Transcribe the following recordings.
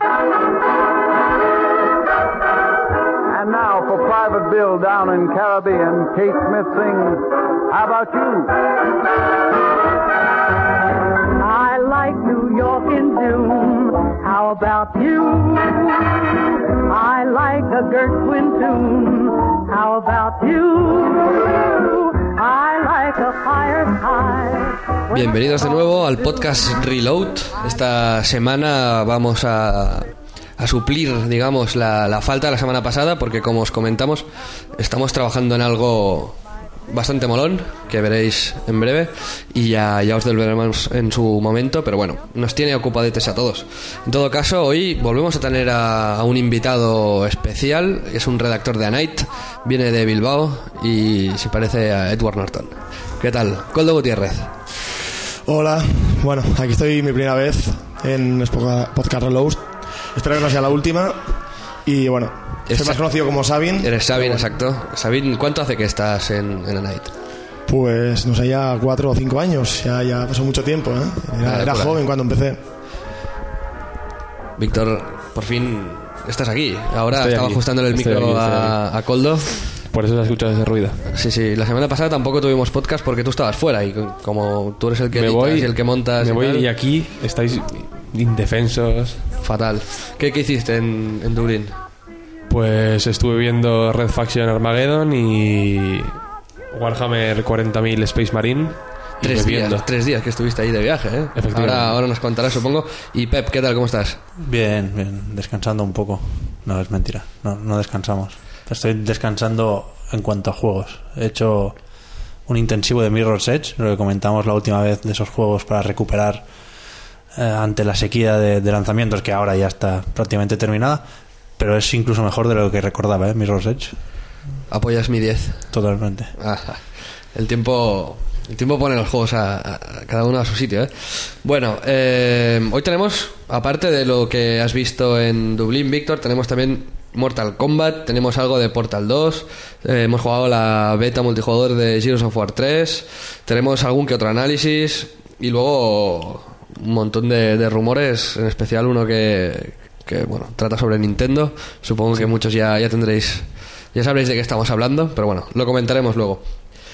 And now for Private Bill down in Caribbean, Kate Smith sings, How About You? I like New York in June, how about you? I like a Gershwin tune, how about you? I like a fireside. Bienvenidos de nuevo al podcast Reload. Esta semana vamos a suplir, digamos, la falta de la semana pasada, porque como os comentamos, estamos trabajando en algo bastante molón, que veréis en breve, y ya os devolveremos en su momento, pero bueno, nos tiene ocupadetes a todos. En todo caso, hoy volvemos a tener a un invitado especial, es un redactor de A Night, viene de Bilbao y se parece a Edward Norton. ¿Qué tal? Koldo Gutiérrez. Hola, bueno, aquí estoy mi primera vez en Podcast Reload. Espero que no sea la última. Y bueno, soy más conocido como Sabin. Eres Sabin, exacto. Sabin, ¿cuánto hace que estás en A Night? Pues no sé, ya 4 o 5 años. Ya pasó mucho tiempo, ¿eh? Era joven cuando empecé. Víctor, por fin estás aquí. Ahora estoy estaba aquí, ajustándole el micro a Koldo. Por eso se escucha ese ruido. Sí, la semana pasada tampoco tuvimos podcast porque tú estabas fuera y como tú eres el que editas y el que montas. Me voy tal, y aquí estáis indefensos. Fatal. ¿Qué hiciste en Dublín? Pues estuve viendo Red Faction Armageddon y Warhammer 40.000 Space Marine. 3 días que estuviste ahí de viaje, ¿eh? Ahora nos contarás, supongo. Y Pep, ¿qué tal? ¿Cómo estás? Bien, descansando un poco. No, es mentira, no descansamos. Estoy descansando en cuanto a juegos. He hecho un intensivo de Mirror's Edge, lo que comentamos la última vez, de esos juegos para recuperar ante la sequía de lanzamientos, que ahora ya está prácticamente terminada, pero es incluso mejor de lo que recordaba, Mirror's Edge. ¿Apoyas mi 10? Totalmente. El tiempo pone los juegos a cada uno a su sitio, ¿eh? Bueno, hoy tenemos, aparte de lo que has visto en Dublín, Víctor, tenemos también Mortal Kombat, tenemos algo de Portal 2, hemos jugado la beta multijugador de Gears of War 3, tenemos algún que otro análisis y luego un montón de rumores, en especial uno que bueno, trata sobre Nintendo. Supongo que muchos ya sabréis de qué estamos hablando, pero bueno, lo comentaremos luego.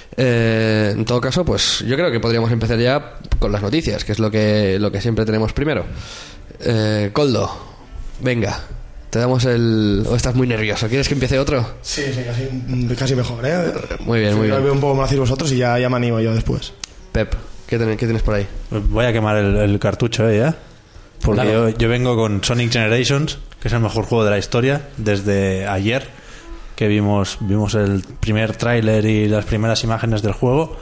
En todo caso, pues yo creo que podríamos empezar ya con las noticias, que es lo que siempre tenemos primero. Koldo, venga, te damos ¿o estás muy nervioso? ¿Quieres que empiece otro? Sí, casi mejor, ¿eh? Muy bien, muy bien. Veo un poco más hacéis vosotros y ya me animo yo después. Pep, ¿qué tienes por ahí? Voy a quemar el cartucho, ¿ya? Porque claro. yo vengo con Sonic Generations, que es el mejor juego de la historia, desde ayer, que vimos el primer tráiler y las primeras imágenes del juego.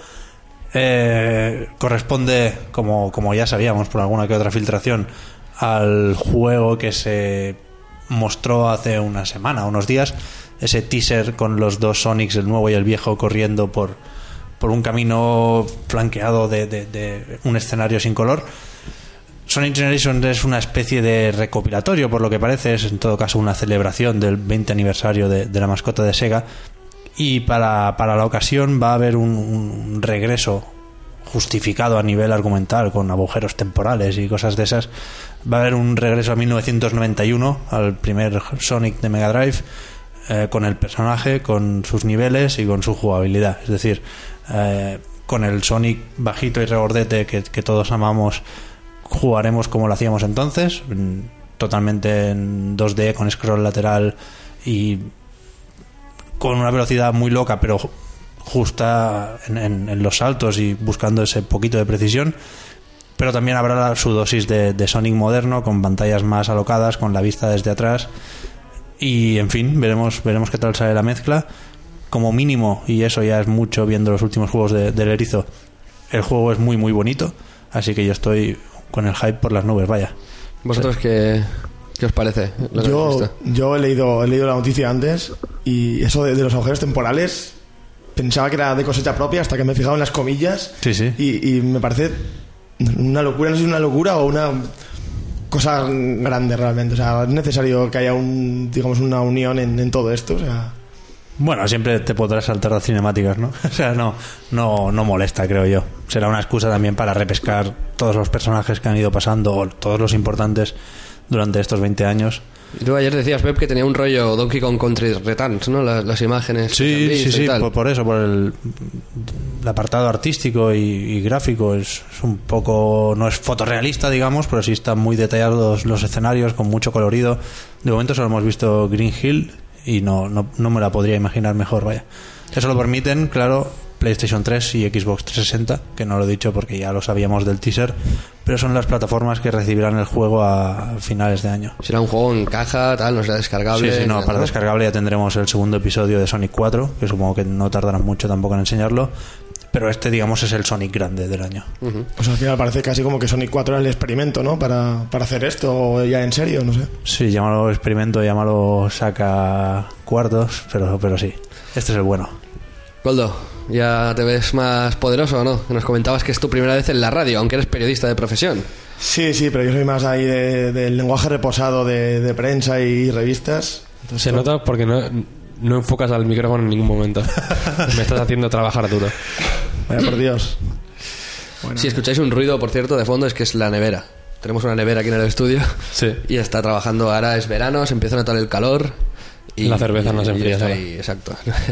Corresponde, como ya sabíamos por alguna que otra filtración, al juego que se mostró hace una semana, unos días, ese teaser con los dos Sonics, el nuevo y el viejo, corriendo por un camino flanqueado de un escenario sin color. Sonic Generations es una especie de recopilatorio, por lo que parece, es en todo caso una celebración del 20 aniversario de la mascota de Sega, y para la ocasión va a haber un regreso justificado a nivel argumental, con agujeros temporales y cosas de esas. Va a haber un regreso a 1991, al primer Sonic de Mega Drive, con el personaje, con sus niveles y con su jugabilidad. Es decir, con el Sonic bajito y regordete que todos amamos, jugaremos como lo hacíamos entonces, totalmente en 2D, con scroll lateral y con una velocidad muy loca, pero justa en los saltos y buscando ese poquito de precisión. Pero también habrá su dosis de Sonic moderno, con pantallas más alocadas, con la vista desde atrás. Y en fin, veremos qué tal sale la mezcla. Como mínimo, y eso ya es mucho viendo los últimos juegos del Erizo, el juego es muy muy bonito, así que yo estoy con el hype por las nubes, vaya. ¿Vosotros qué os parece? Yo he leído la noticia antes, y eso de los agujeros temporales pensaba que era de cosecha propia hasta que me he fijado en las comillas. Sí. Y me parece una locura, no sé si una locura o una cosa grande realmente. O sea, es necesario que haya una unión en todo esto. O sea, bueno, siempre te podrás saltar las cinemáticas, ¿no? O sea, no molesta, creo yo. Será una excusa también para repescar todos los personajes que han ido pasando, o todos los importantes durante estos 20 años. Y tú ayer decías, Pep, que tenía un rollo Donkey Kong Country Returns, ¿no? Las imágenes. Sí, por eso, por el apartado artístico y gráfico es un poco, no es fotorrealista, digamos, pero sí están muy detallados los escenarios, con mucho colorido. De momento solo hemos visto Green Hill y no me la podría imaginar mejor, vaya. Eso lo permiten, claro, PlayStation 3 y Xbox 360, que no lo he dicho porque ya lo sabíamos del teaser, pero son las plataformas que recibirán el juego a finales de año. Será un juego en caja, tal, no será descargable. Sí, para descargable ya tendremos el segundo episodio de Sonic 4, que supongo que no tardarán mucho tampoco en enseñarlo, pero este, digamos, es el Sonic grande del año. Pues al final parece casi como que Sonic 4 era el experimento, ¿no? Para hacer esto ya en serio, no sé. Sí, llámalo experimento, llámalo saca cuartos, pero sí, este es el bueno. Goldo, ¿ya te ves más poderoso o no? Nos comentabas que es tu primera vez en la radio, aunque eres periodista de profesión. Sí, pero yo soy más ahí del lenguaje reposado de prensa y revistas. Entonces, se nota porque no enfocas al micrófono en ningún momento. Me estás haciendo trabajar duro. Vaya por Dios. Bueno, si escucháis un ruido, por cierto, de fondo, es que es la nevera. Tenemos una nevera aquí en el estudio. Sí. Y está trabajando. Ahora es verano, se empieza a notar el calor. Y la cerveza no se enfría. Exacto.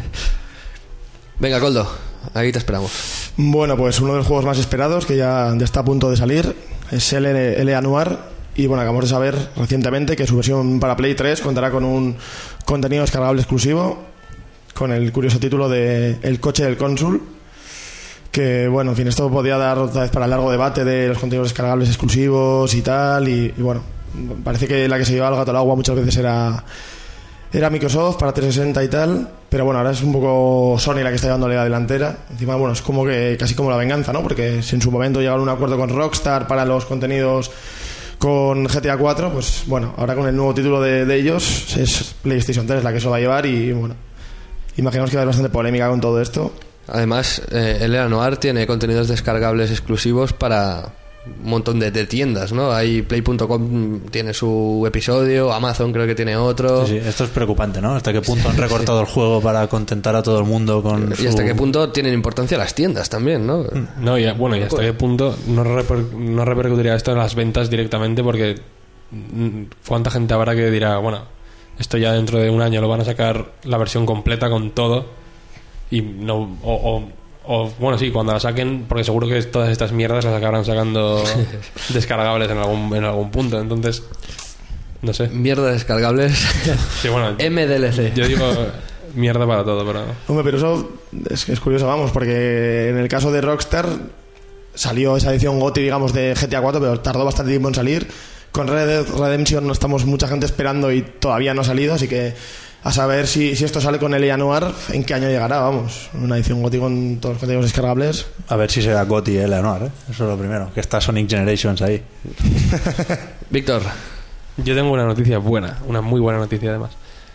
Venga, Goldo, ahí te esperamos. Bueno, pues uno de los juegos más esperados, que ya está a punto de salir, es L.A. Noire. Y bueno, acabamos de saber recientemente que su versión para Play 3 contará con un contenido descargable exclusivo, con el curioso título de El coche del cónsul, que bueno, en fin, esto podría dar otra vez para largo debate de los contenidos descargables exclusivos y tal, y bueno, parece que la que se llevaba el gato al agua muchas veces era Microsoft para 360 y tal, pero bueno, ahora es un poco Sony la que está llevándole la delantera. Encima, bueno, es como que casi como la venganza, ¿no? Porque si en su momento llegaron a un acuerdo con Rockstar para los contenidos con GTA 4, pues bueno, ahora con el nuevo título de ellos es PlayStation 3 la que se lo va a llevar y bueno, imaginamos que va a haber bastante polémica con todo esto. Además, L.A. Noire tiene contenidos descargables exclusivos para un montón de tiendas, ¿no? Hay Play.com tiene su episodio, Amazon creo que tiene otro. Sí, esto es preocupante, ¿no? ¿Hasta qué punto han recortado el juego para contentar a todo el mundo con y hasta qué punto tienen importancia las tiendas también, ¿no? No, y hasta qué punto no repercutiría esto en las ventas directamente, porque cuánta gente habrá que dirá, bueno, esto ya dentro de un año lo van a sacar la versión completa con todo y no o bueno, sí, cuando la saquen, porque seguro que todas estas mierdas las acabarán sacando descargables en algún punto, entonces no sé. Mierda descargables. Sí, bueno, MDLC. yo digo mierda para todo, pero hombre, pero eso es curioso, vamos, porque en el caso de Rockstar salió esa edición GOTY, digamos, de GTA 4, pero tardó bastante tiempo en salir. Con Red Dead Redemption no estamos mucha gente esperando y todavía no ha salido, así que a saber si esto sale con L.A. Noire, en qué año llegará, vamos. Una edición GOTY con todos los contenidos descargables. A ver si será GOTY L.A. Noire, ¿eh? Eso es lo primero, que está Sonic Generations ahí. Víctor, yo tengo una noticia buena, una muy buena noticia además.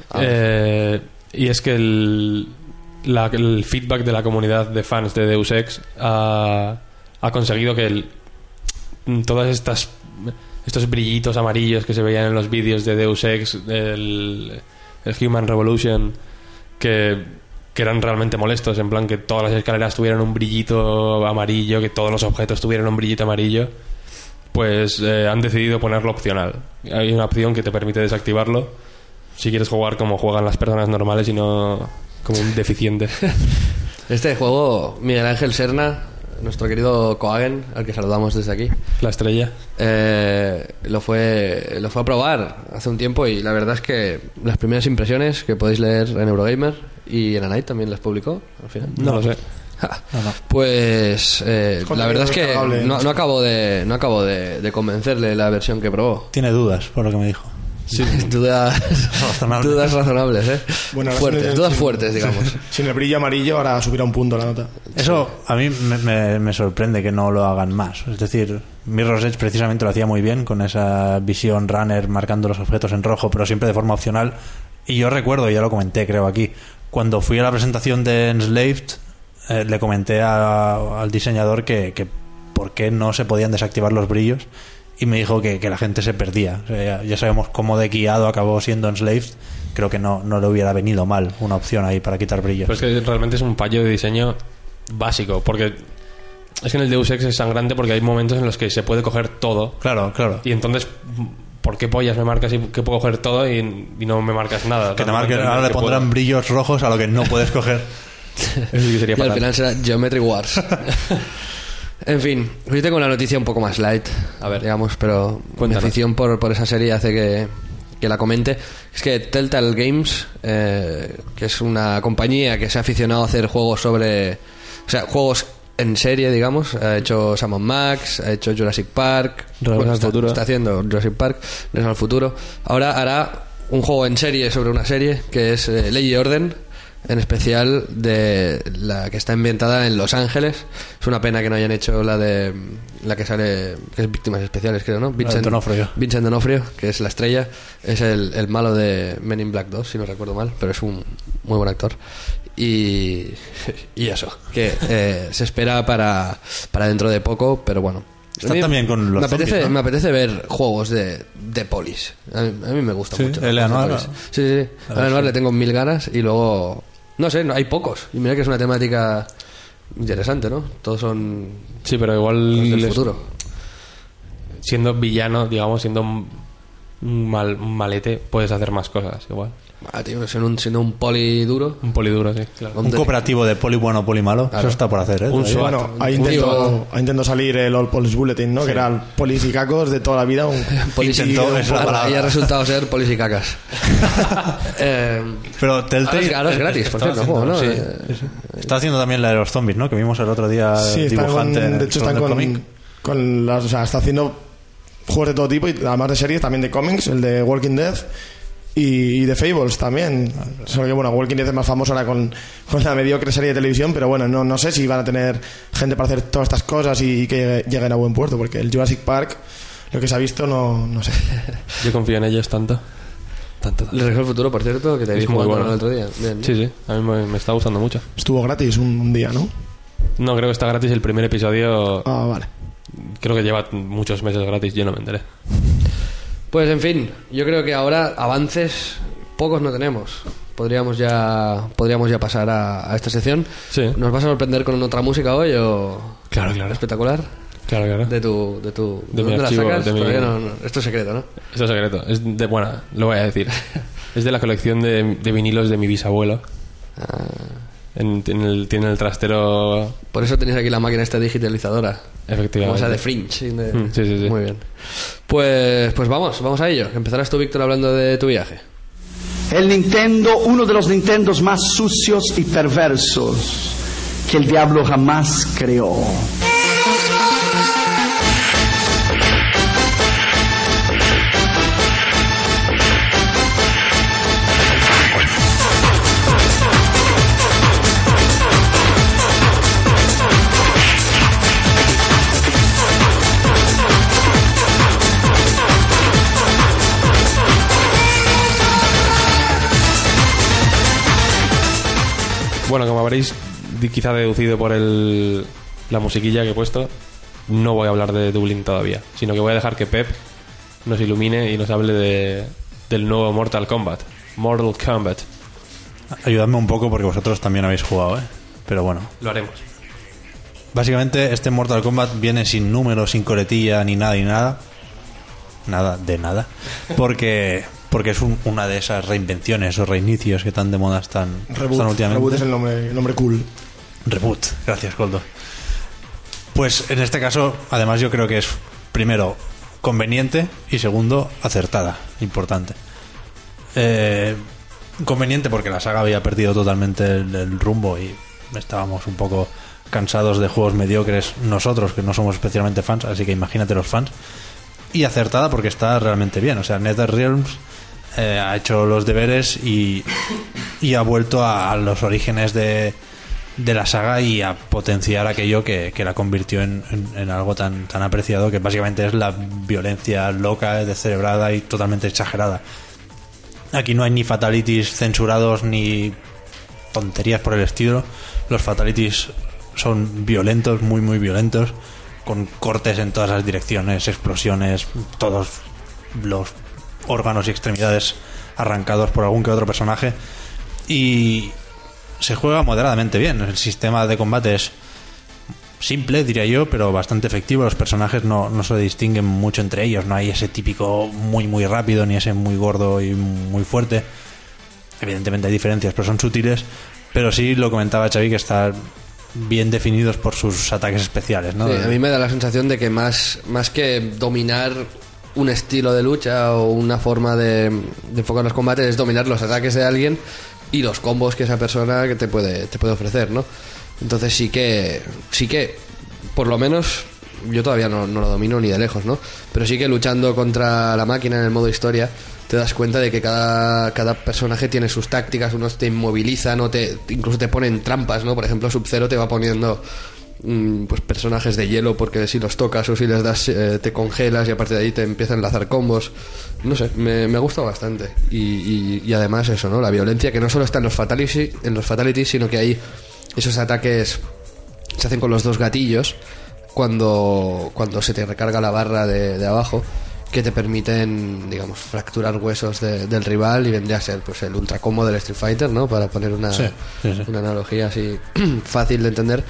Y es que el feedback de la comunidad de fans de Deus Ex ha conseguido que todas estos brillitos amarillos que se veían en los vídeos de Deus Ex, el Human Revolution, que eran realmente molestos, en plan que todas las escaleras tuvieran un brillito amarillo, que todos los objetos tuvieran un brillito amarillo, pues han decidido ponerlo opcional. Hay una opción que te permite desactivarlo si quieres jugar como juegan las personas normales y no como un deficiente. Este juego, Miguel Ángel Serna, nuestro querido Coagen, al que saludamos desde aquí, la estrella, lo fue a probar hace un tiempo y la verdad es que las primeras impresiones que podéis leer en Eurogamer y en Anite también las publicó al final. No lo sé. Pues la verdad es que no acabo de convencerle la versión que probó. Tiene dudas, por lo que me dijo. Sí, dudas razonables, bueno, dudas fuertes, digamos. Sin el brillo amarillo ahora subirá un punto la nota. Eso a mí me sorprende que no lo hagan más. Es decir, Mirror's Edge precisamente lo hacía muy bien con esa visión runner marcando los objetos en rojo, pero siempre de forma opcional. Y yo recuerdo, ya lo comenté creo aquí, cuando fui a la presentación de Enslaved, le comenté al diseñador que por qué no se podían desactivar los brillos, y me dijo que la gente se perdía. O sea, ya sabemos cómo de guiado acabó siendo Enslaved. Creo que no le hubiera venido mal una opción ahí para quitar brillos. Pues que realmente es un fallo de diseño básico, porque es que en el Deus Ex es sangrante porque hay momentos en los que se puede coger todo. Claro. Y entonces, ¿por qué pollas me marcas y que puedo coger todo y no me marcas nada. Que te marquen, ahora le pondrán brillos rojos a lo que no puedes coger. Eso sí que sería Y al fatal. final será Geometry Wars. En fin, yo tengo una noticia un poco más light, a ver, digamos, pero mi Cuéntanos. afición por esa serie hace que la comente. Es que Telltale Games, que es una compañía que se ha aficionado a hacer juegos juegos en serie, digamos, ha hecho Sam & Max, ha hecho Jurassic Park, Regreso al futuro. está haciendo Jurassic Park, Regreso al futuro. Ahora hará un juego en serie sobre una serie que es Ley y Orden, en especial de la que está ambientada en Los Ángeles. Es una pena que no hayan hecho la de la que sale, que es Víctimas Especiales, creo, ¿no? D'Onofrio. Vincent D'Onofrio, que es la estrella, es el malo de Men in Black 2, si no recuerdo mal, pero es un muy buen actor. Y eso, que se espera para dentro de poco, pero bueno. Está A mí también con los zombies, ¿no? me apetece ver juegos de polis. A mí me gusta Sí, mucho. L.A. Noire. Sí. A L.A. Noire le tengo 1000 ganas y luego... No sé, hay pocos. Y mira que es una temática interesante, ¿no? Todos son Sí, pero cosas igual del futuro. siendo villano, digamos, siendo un malete, puedes hacer más cosas igual. Ah, tío, siendo un poli duro. Un poliduro, sí, claro. Un cooperativo de poli bueno, poli malo. Claro. Eso está por hacer, ¿eh? Un Todavía. SWAT. Bueno, ahí intentó salir el All Police Bulletin, ¿no? Que eran polis y cacos de toda la vida. Intentó, es la palabra. Y ha resultado ser polis y cacas. Pero Telltale Ahora es gratis, por cierto, el juego, ¿no? sí. Está haciendo también la de los zombies, ¿no? Que vimos el otro día. Sí, están dibujante de hecho están del cómic. con las, o sea, está haciendo juegos de todo tipo y además de series también de cómics, el de Walking Dead y de Fables también. Solo que bueno, Walking Dead es más famoso ahora con la mediocre serie de televisión, pero bueno, no sé si van a tener gente para hacer todas estas cosas y que lleguen a buen puerto, porque el Jurassic Park, lo que se ha visto, no sé. Yo confío en ellos tanto. El Regreso al Futuro, por cierto, que te vi Es muy jugando bueno. el otro día. Bien, Sí, sí, a mí me está gustando mucho. Estuvo gratis un día, ¿no? No, creo que está gratis el primer episodio. Ah, vale. Creo que lleva muchos meses gratis, yo no me enteré. Pues en fin, yo creo que ahora avances pocos no tenemos. Podríamos ya pasar a esta sección. Sí. ¿Nos vas a sorprender con otra música hoy o...? Claro. Espectacular. Claro. De tu De mi ¿dónde la archivo, sacas? de mi- Todavía no, esto es secreto, ¿no? Esto es secreto. Es de buena, lo voy a decir. Es de la colección de vinilos de mi bisabuelo. Tiene el trastero. Por eso tenéis aquí la máquina esta digitalizadora. Como Efectivamente. esa de Fringe. Sí. Sí. Muy bien. Pues vamos a ello. Empezarás tú, Víctor, hablando de tu viaje. El Nintendo, uno de los Nintendos más sucios y perversos que el diablo jamás creó. Bueno, como habréis quizá deducido por la musiquilla que he puesto, no voy a hablar de Dublín todavía, sino que voy a dejar que Pep nos ilumine y nos hable del nuevo Mortal Kombat. Mortal Kombat. Ayudadme un poco porque vosotros también habéis jugado, ¿eh? Pero bueno. Lo haremos. Básicamente este Mortal Kombat viene sin números, sin coletilla, ni nada. Nada de nada. Porque es una de esas reinvenciones o reinicios que tan de moda están últimamente. Reboot es el nombre cool. Reboot, gracias, Goldo. Pues en este caso, además yo creo que es, primero, conveniente y segundo, acertada, importante. Conveniente porque la saga había perdido totalmente el rumbo y estábamos un poco cansados de juegos mediocres nosotros, que no somos especialmente fans, así que imagínate los fans. Y acertada porque está realmente bien, o sea, NetherRealms ha hecho los deberes y ha vuelto a los orígenes de la saga y a potenciar aquello que la convirtió en algo tan apreciado, que básicamente es la violencia loca, descerebrada y totalmente exagerada. Aquí no hay ni fatalities censurados ni tonterías por el estilo. Los fatalities son violentos, muy muy violentos, con cortes en todas las direcciones, explosiones, todos los órganos y extremidades arrancados por algún que otro personaje, y se juega moderadamente bien. El sistema de combate es simple, diría yo, pero bastante efectivo. Los personajes no se distinguen mucho entre ellos. No hay ese típico muy rápido ni ese muy gordo y muy fuerte. Evidentemente hay diferencias, pero son sutiles. Pero sí, lo comentaba Xavi, que están bien definidos por sus ataques especiales, ¿no? Sí, a mí me da la sensación de que más que dominar un estilo de lucha o una forma de enfocar los combates, es dominar los ataques de alguien y los combos que esa persona que te puede ofrecer, ¿no? Entonces sí que por lo menos yo todavía no lo domino ni de lejos, ¿no? Pero sí que luchando contra la máquina en el modo historia te das cuenta de que cada personaje tiene sus tácticas. Unos te inmovilizan o incluso te ponen trampas, ¿no? Por ejemplo, Sub-Zero te va poniendo pues personajes de hielo, porque si los tocas o si les das te congelas, y a partir de ahí te empiezan a enlazar combos. No sé, me gusta bastante. Y además eso, ¿no? La violencia, que no solo está en los fatalities, sino que hay esos ataques se hacen con los dos gatillos cuando se te recarga la barra de abajo, que te permiten, digamos, fracturar huesos del rival, y vendría a ser pues el ultra combo del Street Fighter, ¿no? Para poner una analogía así fácil de entender,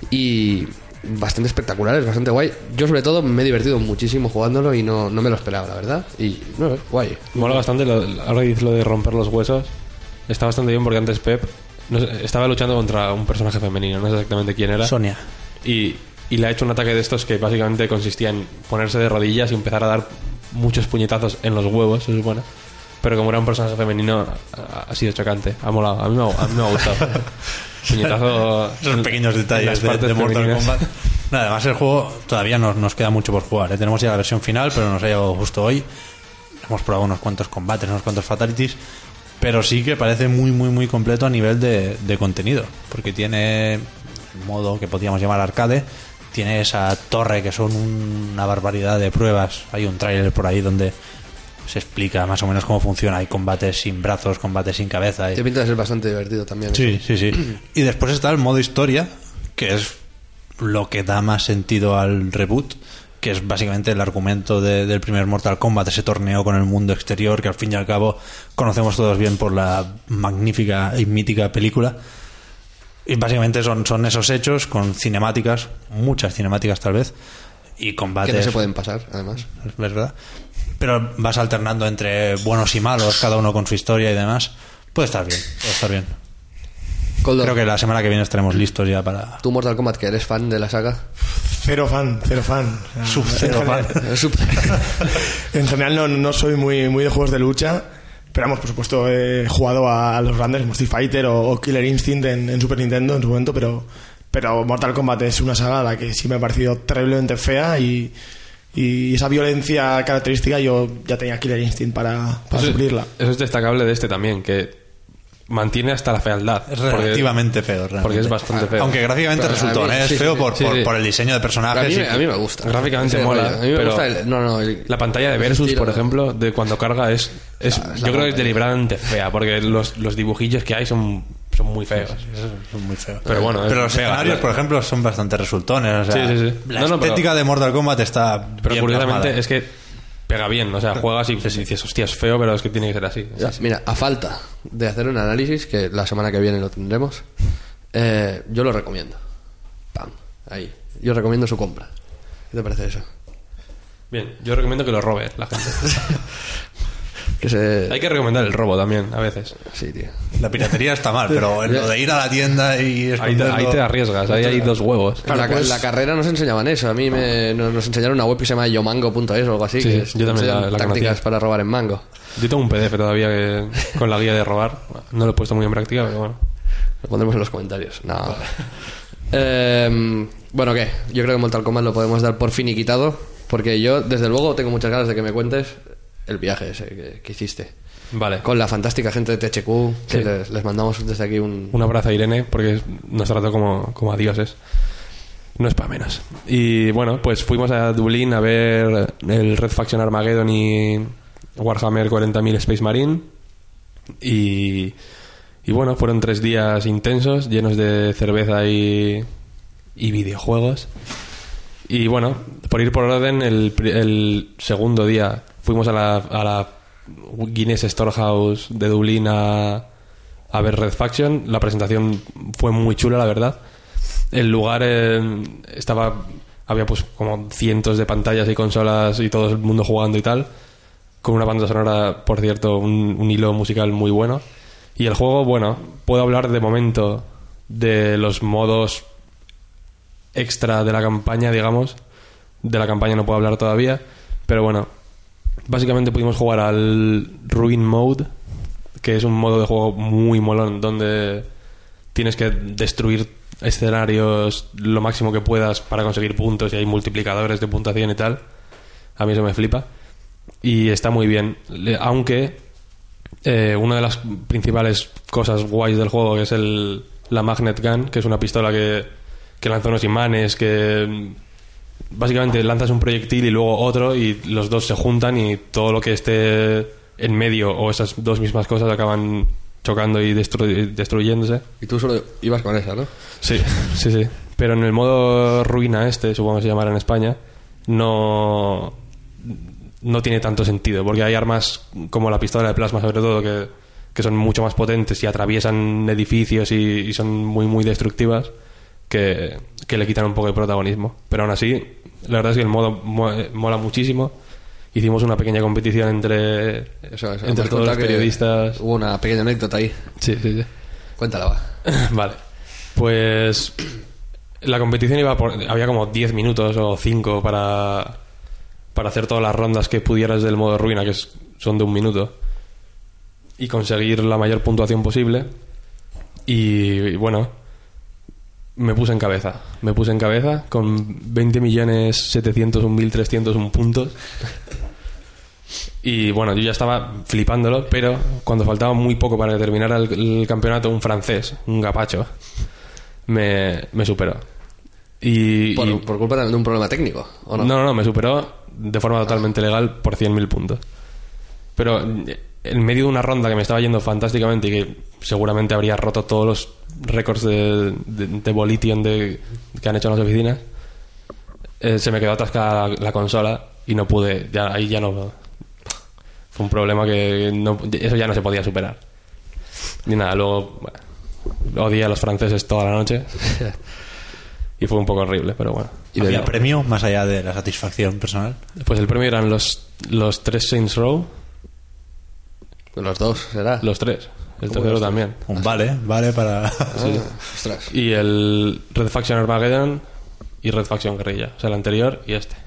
y bastante espectacular, es bastante guay. Yo sobre todo me he divertido muchísimo jugándolo y no me lo esperaba, la verdad, y no, guay. Mola bastante, ahora que dices lo de romper los huesos, está bastante bien, porque antes Pep estaba luchando contra un personaje femenino, no sé exactamente quién era. Sonia. Y le ha hecho un ataque de estos que básicamente consistía en ponerse de rodillas y empezar a dar muchos puñetazos en los huevos, se supone. Pero como era un personaje femenino, ha sido chocante. Ha molado. A mí me ha gustado. Puñetazo. Esos pequeños detalles de Mortal Kombat. Nada, además el juego todavía nos queda mucho por jugar, ¿eh? Tenemos ya la versión final, pero nos ha llegado justo hoy. Hemos probado unos cuantos combates, unos cuantos fatalities. Pero sí que parece muy completo a nivel de contenido, porque tiene el modo que podríamos llamar arcade, tiene esa torre que son una barbaridad de pruebas. Hay un tráiler por ahí donde se explica más o menos cómo funciona. Hay combates sin brazos, combates sin cabeza. Te pinta de ser bastante divertido también. Sí. Y después está el modo historia, que es lo que da más sentido al reboot, que es básicamente el argumento del primer Mortal Kombat, ese torneo con el mundo exterior que al fin y al cabo conocemos todos bien por la magnífica y mítica película. Y básicamente son esos hechos con cinemáticas, muchas cinemáticas tal vez, y combates que no se pueden pasar, además. Es verdad. Pero vas alternando entre buenos y malos, cada uno con su historia y demás. Puede estar bien. Coldo, creo que la semana que viene estaremos listos ya para... ¿Tú, Mortal Kombat, que eres fan de la saga? Cero fan. Sub-Zero fan. En general no soy muy de juegos de lucha, pero vamos, por supuesto he jugado a los grandes como Street Fighter o Killer Instinct en Super Nintendo en su momento, pero Mortal Kombat es una saga a la que sí me ha parecido terriblemente fea, y esa violencia característica yo ya tenía Killer Instinct para suplirla. Eso es destacable de este también, que mantiene hasta la fealdad. Es relativamente feo, realmente. Porque es bastante feo. Aunque gráficamente resultó, es feo por el diseño de personajes. A mí me gusta. Gráficamente mola. A mí me gusta la pantalla de Versus, por ejemplo, de cuando carga yo creo que es deliberadamente fea, porque los dibujillos que hay son muy feos. Son muy feos. Pero bueno, pero los escenarios, por ejemplo, son bastante resultones. O sea, sí. La estética de Mortal Kombat está pero bien curiosamente plasmada. Es que pega bien, o sea, juegas y dices, hostia, es feo, pero es que tiene que ser así. Mira, a falta de hacer un análisis, que la semana que viene lo tendremos, yo lo recomiendo. Pam, ahí. Yo recomiendo su compra. ¿Qué te parece eso? Bien, yo recomiendo que lo robe la gente. Hay que recomendar el robo también, a veces. Sí, tío. La piratería está mal, pero lo de ir a la tienda y ahí te arriesgas, ahí hay dos huevos. La carrera nos enseñaban eso. A mí nos enseñaron una web que se llama yomango.es o algo así. Sí, que yo también la tácticas conocía. para robar en Mango. Yo tengo un PDF todavía con la guía de robar. No lo he puesto muy en práctica, pero bueno. Lo pondremos en los comentarios. No. Bueno, ¿qué? Yo creo que Mortal Kombat lo podemos dar por finiquitado, porque yo, desde luego, tengo muchas ganas de que me cuentes el viaje ese que hiciste. Vale. Con la fantástica gente de THQ, que les mandamos desde aquí un abrazo a Irene, porque nos trató como a dioses. No es para menos. Y bueno, pues fuimos a Dublín a ver el Red Faction Armageddon y Warhammer 40.000 Space Marine. Y bueno, fueron 3 días intensos, llenos de cerveza y videojuegos. Y bueno, por ir por orden, el segundo día fuimos a la Guinness Storehouse de Dublín a ver Red Faction. La presentación fue muy chula, la verdad. el lugar había pues como cientos de pantallas y consolas y todo el mundo jugando y tal, con una banda sonora, por cierto, un hilo musical muy bueno. Y el juego, bueno, puedo hablar de momento de los modos extra de la campaña, digamos. De la campaña no puedo hablar todavía, pero bueno, básicamente pudimos jugar al Ruin Mode, que es un modo de juego muy molón, donde tienes que destruir escenarios lo máximo que puedas para conseguir puntos, y hay multiplicadores de puntuación y tal. A mí eso me flipa y está muy bien, aunque una de las principales cosas guays del juego, que es la Magnet Gun, que es una pistola que lanza unos imanes, que básicamente lanzas un proyectil y luego otro, y los dos se juntan y todo lo que esté en medio o esas dos mismas cosas acaban chocando y destruyéndose. Y tú solo ibas con esa, ¿no? Sí. Pero en el modo ruina supongo que se llamará en España, no tiene tanto sentido, porque hay armas como la pistola de plasma, sobre todo, que son mucho más potentes y atraviesan edificios y son muy, muy destructivas, que le quitan un poco de protagonismo. Pero aún así, la verdad es que el modo mola muchísimo. Hicimos una pequeña competición entre Entre todos los periodistas. Hubo una pequeña anécdota ahí. Sí. Cuéntala, va. Vale. Pues la competición había como 10 minutos o 5 para hacer todas las rondas que pudieras del modo ruina, que son de 1 minuto, y conseguir la mayor puntuación posible. Y bueno, me puse en cabeza con 20.701.301 puntos. Y bueno, yo ya estaba flipándolo, pero cuando faltaba muy poco para terminar el campeonato, un francés, un gapacho, me superó. ¿Por culpa también de un problema técnico, o no? No, me superó de forma totalmente legal por 100.000 puntos. Pero en medio de una ronda que me estaba yendo fantásticamente y que seguramente habría roto todos los récords de Volition que han hecho en las oficinas, se me quedó atascada la consola y no pude, ahí ya no. Fue un problema que eso ya no se podía superar. Ni nada, luego odié a los franceses toda la noche y fue un poco horrible, pero bueno. ¿Y había premio más allá de la satisfacción personal? Pues el premio eran los 3 Saints Row. Los 2, ¿será? Los 3. El tercero también. Un vale para... Sí. Ostras. Y el Red Faction Armageddon y Red Faction Guerrilla. O sea, el anterior y este.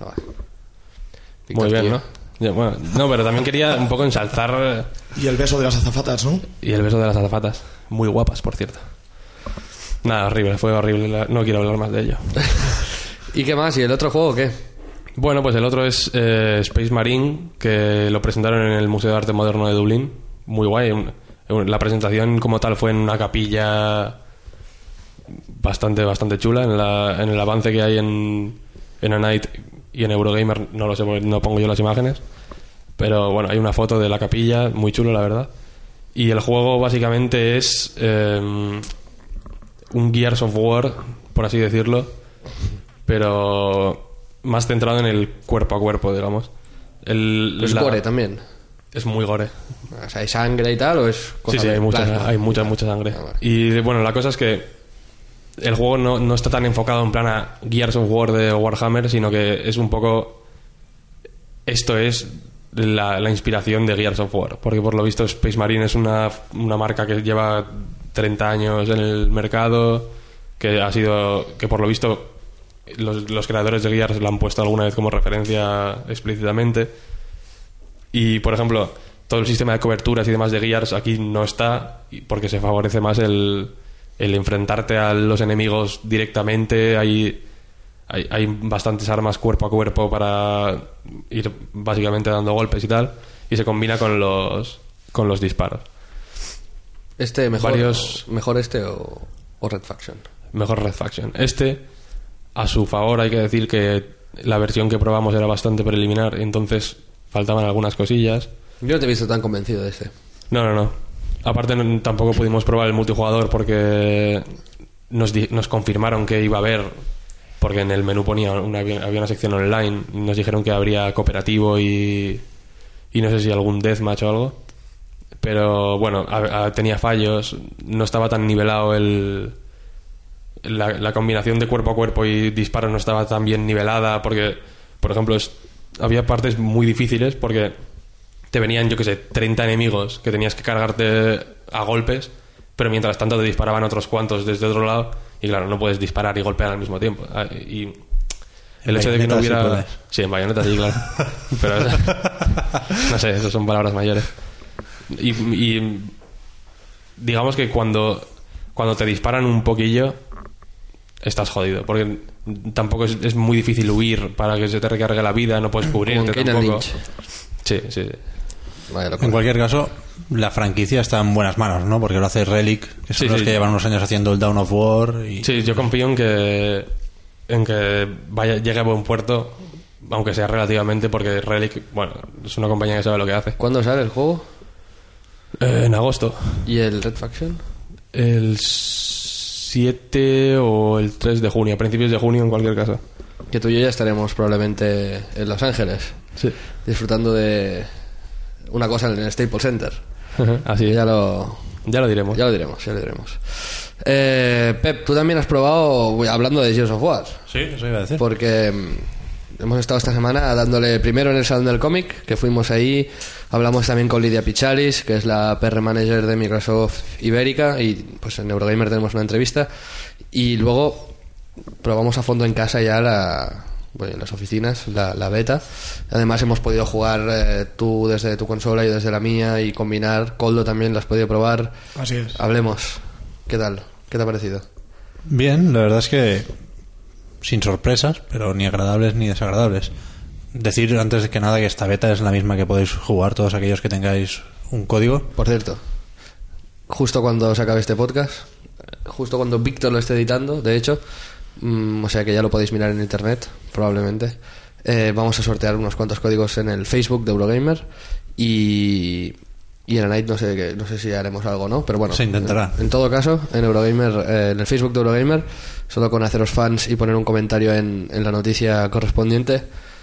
Muy bien, ¿no? Ya, bueno, no, pero también quería un poco ensalzar... Y el beso de las azafatas, ¿no? Y el beso de las azafatas. Muy guapas, por cierto. Nada, horrible, fue horrible. No quiero hablar más de ello. ¿Y qué más? ¿Y el otro juego qué? Bueno, pues el otro es Space Marine, que lo presentaron en el Museo de Arte Moderno de Dublín. Muy guay. La presentación como tal fue en una capilla bastante chula. En el avance que hay en A Night y en Eurogamer, no lo sé, no pongo yo las imágenes, pero bueno, hay una foto de la capilla muy chulo, la verdad. Y el juego básicamente es un Gears of War, por así decirlo, pero más centrado en el cuerpo a cuerpo, digamos. ¿Es gore también? Es muy gore. O sea, ¿hay sangre y tal o es cosa? Sí, hay mucha sangre. Ah, vale. Y bueno, la cosa es que el juego no está tan enfocado en plan a Gears of War de Warhammer, sino que es un poco... Esto es la inspiración de Gears of War, porque por lo visto Space Marine es una marca que lleva 30 años en el mercado, que por lo visto los creadores de Gears lo han puesto alguna vez como referencia explícitamente. Y por ejemplo, todo el sistema de coberturas y demás de Gears aquí no está, porque se favorece más el enfrentarte a los enemigos directamente. Hay bastantes armas cuerpo a cuerpo para ir básicamente dando golpes y tal, y se combina con los disparos. ¿Mejor este o Red Faction? Mejor Red Faction. A su favor hay que decir que la versión que probamos era bastante preliminar, entonces faltaban algunas cosillas. Yo no te he visto tan convencido de este. No. Aparte tampoco pudimos probar el multijugador porque nos confirmaron que iba a haber, porque en el menú ponía había una sección online, y nos dijeron que habría cooperativo y no sé si algún deathmatch o algo, pero bueno, tenía fallos, no estaba tan nivelado la combinación de cuerpo a cuerpo y disparo no estaba tan bien nivelada, porque, por ejemplo, había partes muy difíciles porque te venían, yo que sé, 30 enemigos que tenías que cargarte a golpes, pero mientras tanto te disparaban otros cuantos desde otro lado, y claro, no puedes disparar y golpear al mismo tiempo. Y el hecho de que no hubiera... Sí, en Bayonetta sí, claro. Pero no sé, eso son palabras mayores. Y digamos que cuando te disparan un poquillo estás jodido, porque tampoco es muy difícil huir para que se te recargue la vida, no puedes cubrirte tampoco. Sí. Vaya, en cualquier caso, la franquicia está en buenas manos, ¿no? Porque lo hace Relic, que son los que llevan unos años haciendo el Dawn of War. Sí, yo confío en que llegue a buen puerto, aunque sea relativamente, porque Relic, bueno, es una compañía que sabe lo que hace. ¿Cuándo sale el juego? En agosto. ¿Y el Red Faction? El 7 o el 3 de junio, a principios de junio en cualquier caso. Que tú y yo ya estaremos probablemente en Los Ángeles, disfrutando de una cosa en el Staples Center. Así ya lo diremos. Ya lo diremos. Pep, tú también has probado, hablando de Gears of War. Sí, eso iba a decir. Porque hemos estado esta semana dándole primero en el Salón del Cómic, que fuimos ahí, hablamos también con Lidia Pichalis, que es la PR Manager de Microsoft Ibérica, y pues en Eurogamer tenemos una entrevista, y luego probamos a fondo en casa ya en las oficinas, la beta. Además hemos podido jugar tú desde tu consola y desde la mía, y combinar. Coldo también lo has podido probar. Así es. Hablemos. ¿Qué tal? ¿Qué te ha parecido? Bien, la verdad es que sin sorpresas, pero ni agradables ni desagradables. Decir antes de que nada que esta beta es la misma que podéis jugar todos aquellos que tengáis un código. Por cierto, justo cuando se acabe este podcast, justo cuando Víctor lo esté editando, de hecho, o sea que ya lo podéis mirar en internet probablemente, vamos a sortear unos cuantos códigos en el Facebook de Eurogamer, y en el Night no sé si haremos algo o no, pero bueno, se intentará. En todo caso, en Eurogamer, en el Facebook de Eurogamer, solo con haceros fans y poner un comentario en la noticia correspondiente,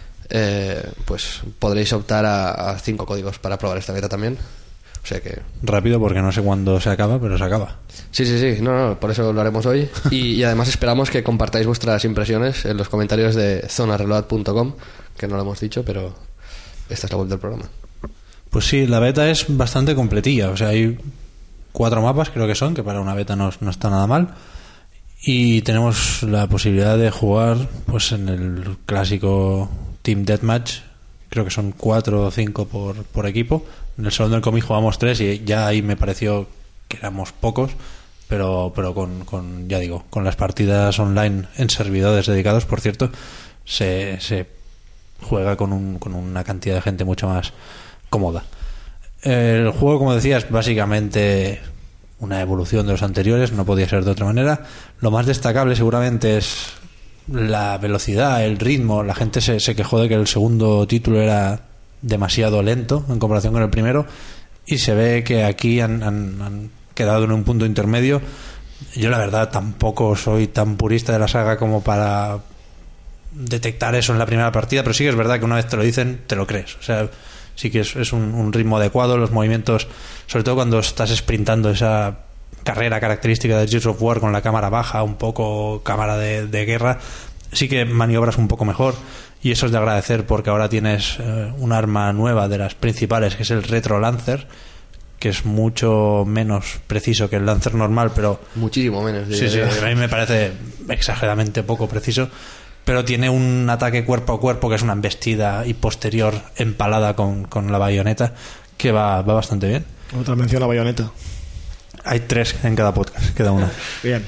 pues podréis optar a 5 códigos para probar esta beta también. O sea que... Rápido, porque no sé cuándo se acaba, pero se acaba. Sí, no, por eso lo haremos hoy. Y además esperamos que compartáis vuestras impresiones en los comentarios de zonareload.com, que no lo hemos dicho, pero esta es la web del programa. Pues sí, la beta es bastante completilla. O sea, hay 4 mapas, creo que son, que para una beta no está nada mal. Y tenemos la posibilidad de jugar pues en el clásico Team Deathmatch. Creo que son 4 o 5 por equipo. En el Salón del Cómic jugamos 3 y ya ahí me pareció que éramos pocos, pero con ya digo, con las partidas online en servidores dedicados, por cierto, se juega con una cantidad de gente mucho más cómoda. El juego, como decía, es básicamente una evolución de los anteriores, no podía ser de otra manera. Lo más destacable seguramente es la velocidad, el ritmo. La gente se quejó de que el segundo título era demasiado lento en comparación con el primero, y se ve que aquí han quedado en un punto intermedio. Yo la verdad tampoco soy tan purista de la saga como para detectar eso en la primera partida, pero sí que es verdad que una vez te lo dicen, te lo crees. O sea, sí que es un ritmo adecuado, los movimientos, sobre todo cuando estás sprintando, esa carrera característica de Gears of War con la cámara baja, un poco cámara de guerra, sí que maniobras un poco mejor. Y eso es de agradecer, porque ahora tienes un arma nueva de las principales, que es el Retro Lancer, que es mucho menos preciso que el Lancer normal, pero... Muchísimo menos. Sí, a mí me parece exageradamente poco preciso, pero tiene un ataque cuerpo a cuerpo, que es una embestida y posterior empalada con la bayoneta, que va bastante bien. Otra mención a bayoneta. Hay 3 en cada podcast, queda una. Bien.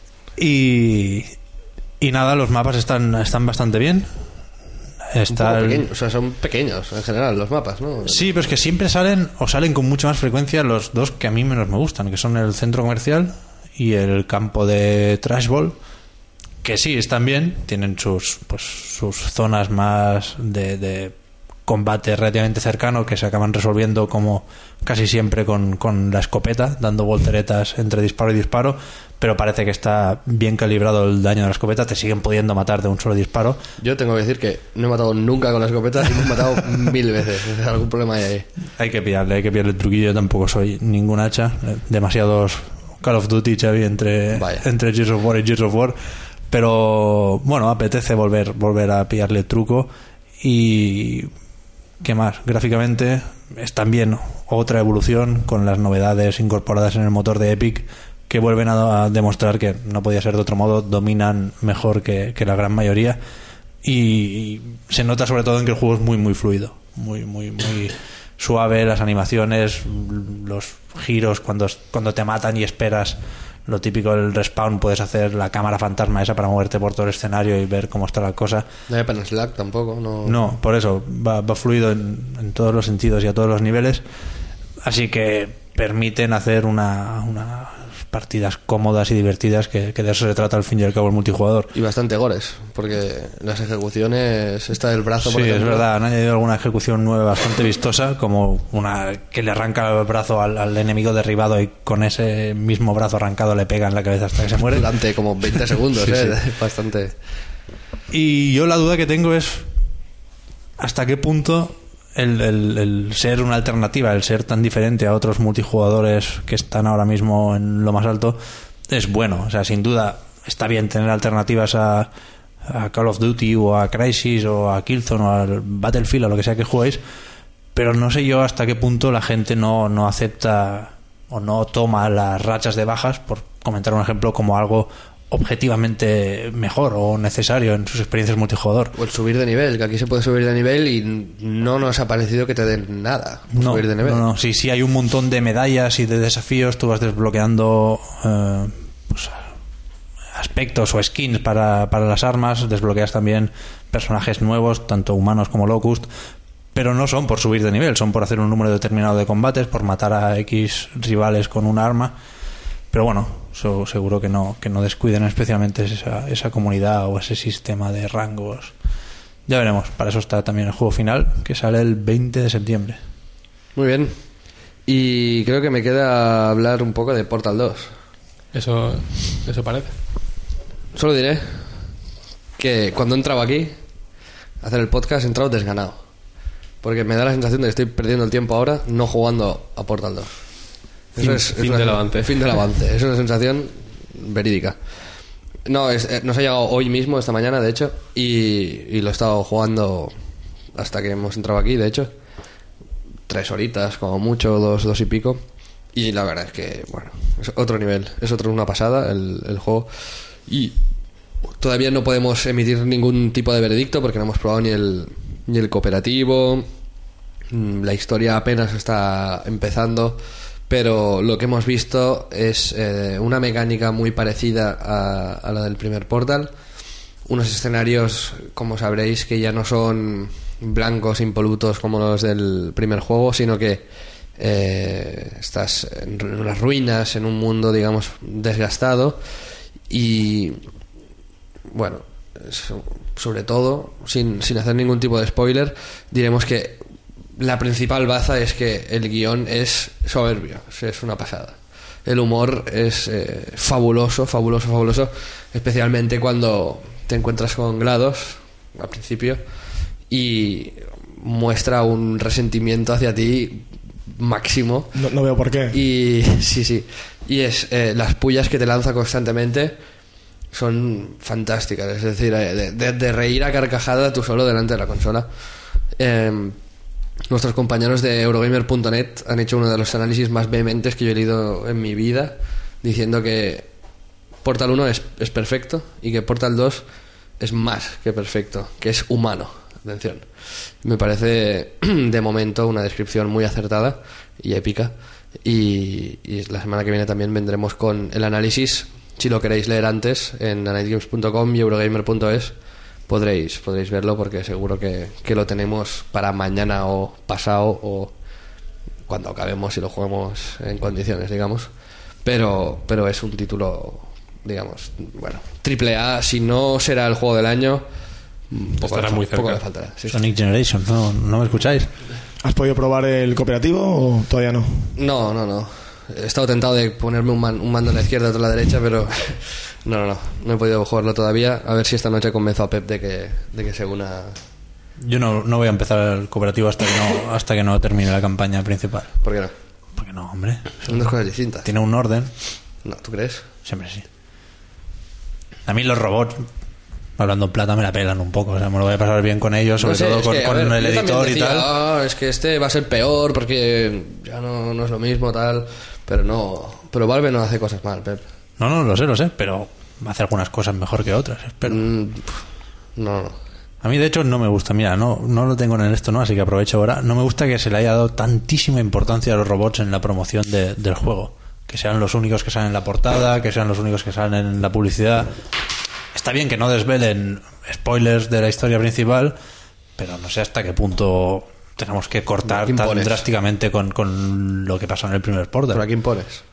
Y nada, los mapas están bastante bien. Son pequeños en general los mapas, ¿no? Sí, pero es que siempre salen con mucha más frecuencia los dos que a mí menos me gustan, que son el centro comercial y el campo de Trashball, que sí están bien, tienen sus zonas más de combate relativamente cercano, que se acaban resolviendo como casi siempre con la escopeta, dando volteretas entre disparo y disparo, pero parece que está bien calibrado el daño de la escopeta, te siguen pudiendo matar de un solo disparo. Yo tengo que decir que no he matado nunca con la escopeta, y me he matado 1000 veces. Algún problema hay ahí. Hay que pillarle el truquillo. Yo tampoco soy ningún hacha, demasiados Call of Duty, Xavi, entre Gears of War y Gears of War. Pero bueno, apetece volver a pillarle el truco. Y ¿qué más? Gráficamente es también otra evolución con las novedades incorporadas en el motor de Epic, que vuelven a demostrar que no podía ser de otro modo, dominan mejor que la gran mayoría. Y se nota sobre todo en que el juego es muy muy fluido, muy suave, las animaciones, los giros cuando te matan y esperas lo típico del respawn, puedes hacer la cámara fantasma esa para moverte por todo el escenario y ver cómo está la cosa. No hay apenas lag tampoco, no, por eso va fluido en todos los sentidos y a todos los niveles, así que permiten hacer unas partidas cómodas y divertidas, que de eso se trata al fin y al cabo el multijugador. Y bastante gores, porque las ejecuciones, esta del brazo, sí, por ejemplo, es verdad, han añadido alguna ejecución nueva bastante vistosa, como una que le arranca el brazo al enemigo derribado y con ese mismo brazo arrancado le pega en la cabeza hasta que se muere. Durante como 20 segundos, sí. Bastante. Y yo la duda que tengo es hasta qué punto el ser una alternativa, el ser tan diferente a otros multijugadores que están ahora mismo en lo más alto, es bueno. O sea, sin duda está bien tener alternativas a Call of Duty o a Crysis o a Killzone o al Battlefield o lo que sea que juguéis, pero no sé yo hasta qué punto la gente no acepta o no toma las rachas de bajas, por comentar un ejemplo, como algo objetivamente mejor o necesario en sus experiencias multijugador. O el subir de nivel, que aquí se puede subir de nivel y no nos ha parecido que te den nada subir de nivel. No, sí, hay un montón de medallas y de desafíos, tú vas desbloqueando aspectos o skins para las armas, desbloqueas también personajes nuevos, tanto humanos como Locust, pero no son por subir de nivel, son por hacer un número determinado de combates, por matar a X rivales con una arma. Pero bueno, seguro que no descuiden especialmente esa comunidad o ese sistema de rangos. Ya veremos, para eso está también el juego final, que sale el 20 de septiembre. Muy bien. Y creo que me queda hablar un poco de Portal 2. Eso parece. Solo diré que cuando he entrado aquí a hacer el podcast he entrado desganado, porque me da la sensación de que estoy perdiendo el tiempo ahora no jugando a Portal 2. Fin del avance. Fin del avance. Es una sensación verídica. Nos ha llegado hoy mismo, esta mañana, de hecho, y lo he estado jugando hasta que hemos entrado aquí, de hecho. 3 horitas, como mucho, 2 y pico. Y la verdad es que, bueno, es otro nivel. Es una pasada el juego. Y todavía no podemos emitir ningún tipo de veredicto porque no hemos probado ni el cooperativo. La historia apenas está empezando. Pero lo que hemos visto es una mecánica muy parecida a la del primer Portal. Unos escenarios, como sabréis, que ya no son blancos, impolutos como los del primer juego, sino que estás en unas ruinas, en un mundo, digamos, desgastado. Y bueno, sobre todo, sin hacer ningún tipo de spoiler, diremos que la principal baza es que el guión es soberbio, es una pasada. El humor es fabuloso, especialmente cuando te encuentras con GLaDOS al principio y muestra un resentimiento hacia ti máximo. No veo por qué. Y sí. Y es las pullas que te lanza constantemente son fantásticas. Es decir, de reír a carcajada tú solo delante de la consola. Nuestros compañeros de Eurogamer.net han hecho uno de los análisis más vehementes que yo he leído en mi vida, diciendo que Portal 1 es perfecto y que Portal 2 es más que perfecto, que es humano. Atención. Me parece de momento una descripción muy acertada y épica. Y la semana que viene también vendremos con el análisis. Si lo queréis leer antes, en anightgames.com y eurogamer.es podréis verlo, porque seguro que lo tenemos para mañana o pasado o cuando acabemos y lo juguemos en condiciones, digamos. Pero es un título, digamos, bueno, AAA. Si no será el juego del año, estará muy cerca. Poco le faltará. Sí. Sonic Generation, ¿no me escucháis? ¿Has podido probar el cooperativo o todavía no? No. He estado tentado de ponerme un mando a la izquierda y otro a la derecha, pero no he podido jugarlo todavía. A ver si esta noche convenzo a Pep de que se una. Yo no voy a empezar el cooperativo hasta que no termine la campaña principal. ¿Por qué no? Porque no, hombre. Son dos cosas distintas. Tiene un orden No, ¿tú crees? Siempre sí. A mí los robots, hablando en plata, me la pelan un poco. O sea, me lo voy a pasar bien con ellos, sobre No sé, todo es con, que, con a ver, el yo editor también y tal. decía, es que este va a ser peor porque ya no es lo mismo, tal. Pero no. Pero Valve no hace cosas mal, Pep. No, lo sé, pero hace algunas cosas mejor que otras, espero. No. A mí, de hecho, no me gusta. Mira, no lo tengo en esto, ¿no? Así que aprovecho ahora. No me gusta que se le haya dado tantísima importancia a los robots en la promoción del juego. Que sean los únicos que salen en la portada, que sean los únicos que salen en la publicidad. Está bien que no desvelen spoilers de la historia principal, pero no sé hasta qué punto tenemos que cortar tan drásticamente con lo que pasó en el primer Portal. ¿Pero a quién pones?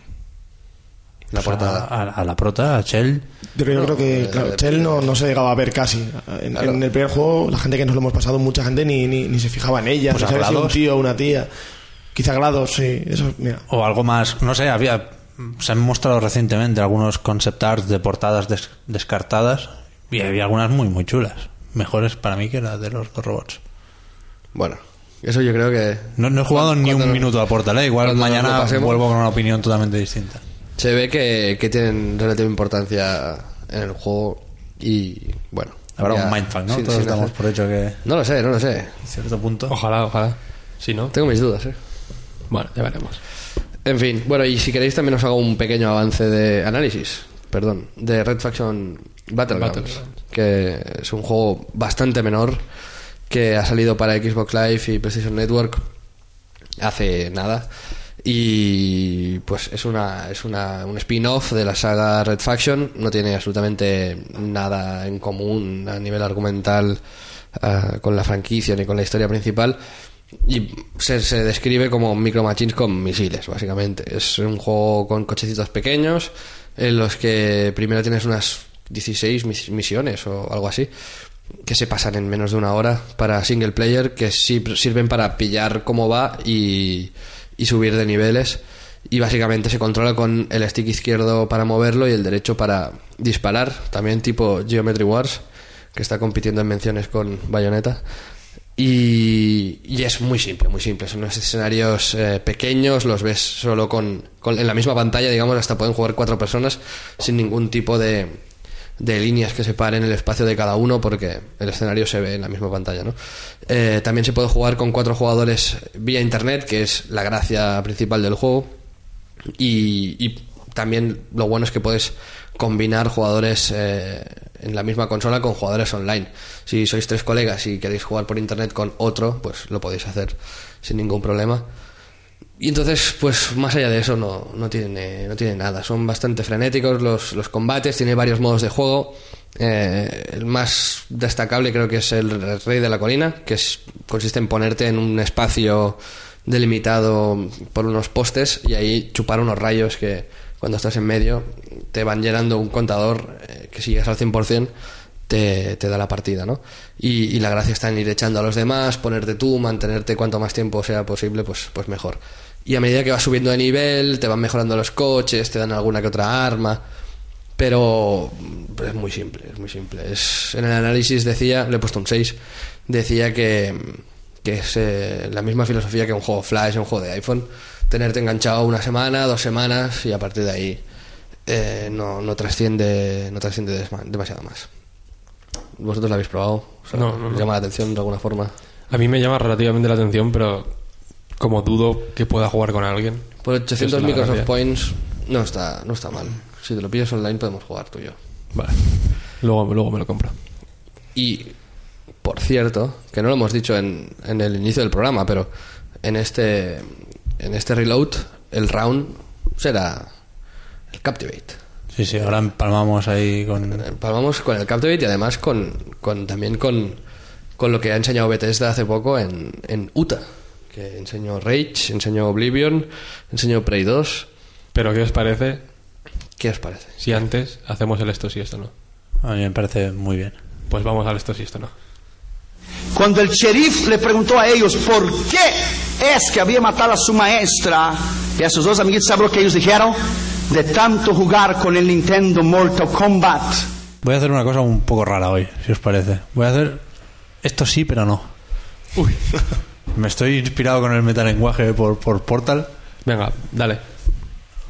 La portada. A la prota, a Chell. Yo creo que claro, Chell no se llegaba a ver casi. En el primer juego, la gente que nos lo hemos pasado, mucha gente ni se fijaba en ella. Pues no sabía si un tío o una tía. Quizá GLaDOS, sí. Eso, mira. O algo más, no sé, se han mostrado recientemente algunos concept arts de portadas descartadas y había algunas muy, muy chulas. Mejores para mí que las de los dos robots. Bueno, eso yo creo que... No he jugado ni un minuto a Portal, igual mañana vuelvo con una opinión totalmente distinta. Se ve que tienen relativa importancia en el juego y bueno... Habrá un mindfuck, ¿no? Todos damos por hecho que... No lo sé. A cierto punto. Ojalá. Si no... Tengo mis dudas, Bueno, ya veremos. En fin, bueno, y si queréis también os hago un pequeño avance de análisis, de Red Faction Battlegrounds, que es un juego bastante menor que ha salido para Xbox Live y PlayStation Network hace nada y pues es un spin-off de la saga Red Faction. No tiene absolutamente nada en común a nivel argumental con la franquicia ni con la historia principal. Y se describe como Micro Machines con misiles, básicamente. Es un juego con cochecitos pequeños en los que primero tienes unas 16 misiones o algo así que se pasan en menos de una hora para single player, que sirven para pillar cómo va y subir de niveles. Y básicamente se controla con el stick izquierdo para moverlo y el derecho para disparar, también tipo Geometry Wars, que está compitiendo en menciones con Bayonetta. Y es muy simple. Son unos escenarios pequeños, los ves solo en la misma pantalla, digamos, hasta pueden jugar 4 personas sin ningún tipo de líneas que separen el espacio de cada uno, porque el escenario se ve en la misma pantalla, ¿no? También se puede jugar con 4 jugadores vía internet, que es la gracia principal del juego, y también lo bueno es que puedes combinar jugadores en la misma consola con jugadores online. Si sois 3 colegas y queréis jugar por internet con otro, pues lo podéis hacer sin ningún problema. Y entonces, pues más allá de eso no tiene nada. Son bastante frenéticos los combates, tiene varios modos de juego. El más destacable creo que es el Rey de la Colina, que consiste en ponerte en un espacio delimitado por unos postes y ahí chupar unos rayos que cuando estás en medio te van llenando un contador que si llegas al 100% te da la partida, ¿no? Y la gracia está en ir echando a los demás, ponerte tú, mantenerte cuanto más tiempo sea posible, pues mejor. Y a medida que vas subiendo de nivel te van mejorando los coches, te dan alguna que otra arma, pero es muy simple. En el análisis decía, le he puesto un 6, decía que es la misma filosofía que un juego Flash, un juego de iPhone, tenerte enganchado 1 semana, 2 semanas y a partir de ahí no trasciende demasiado más. ¿Vosotros lo habéis probado? O sea, No. ¿os llama la atención de alguna forma? A mí me llama relativamente la atención, pero como dudo que pueda jugar con alguien. Por 800 Microsoft Points no está mal. Si te lo pillas online podemos jugar tú y yo. Vale. Luego me lo compro. Y, por cierto, que no lo hemos dicho en el inicio del programa, pero en este reload el round será el Captivate. Sí, ahora empalmamos ahí con el Captivate y además también con lo que ha enseñado Bethesda hace poco en Utah, que enseñó Rage, enseñó Oblivion, enseñó Prey 2. ¿Pero qué os parece? ¿Qué os parece? Si antes hacemos el esto sí, esto no. A mí me parece muy bien. Pues vamos al esto sí, esto no. Cuando el sheriff le preguntó a ellos por qué es que había matado a su maestra, y a sus 2 amiguitos, ¿saben lo que ellos dijeron? De tanto jugar con el Nintendo Mortal Kombat. Voy a hacer una cosa un poco rara hoy, si os parece. Voy a hacer esto sí, pero no. Uy. Me estoy inspirado con el metalenguaje por Portal. Venga, dale.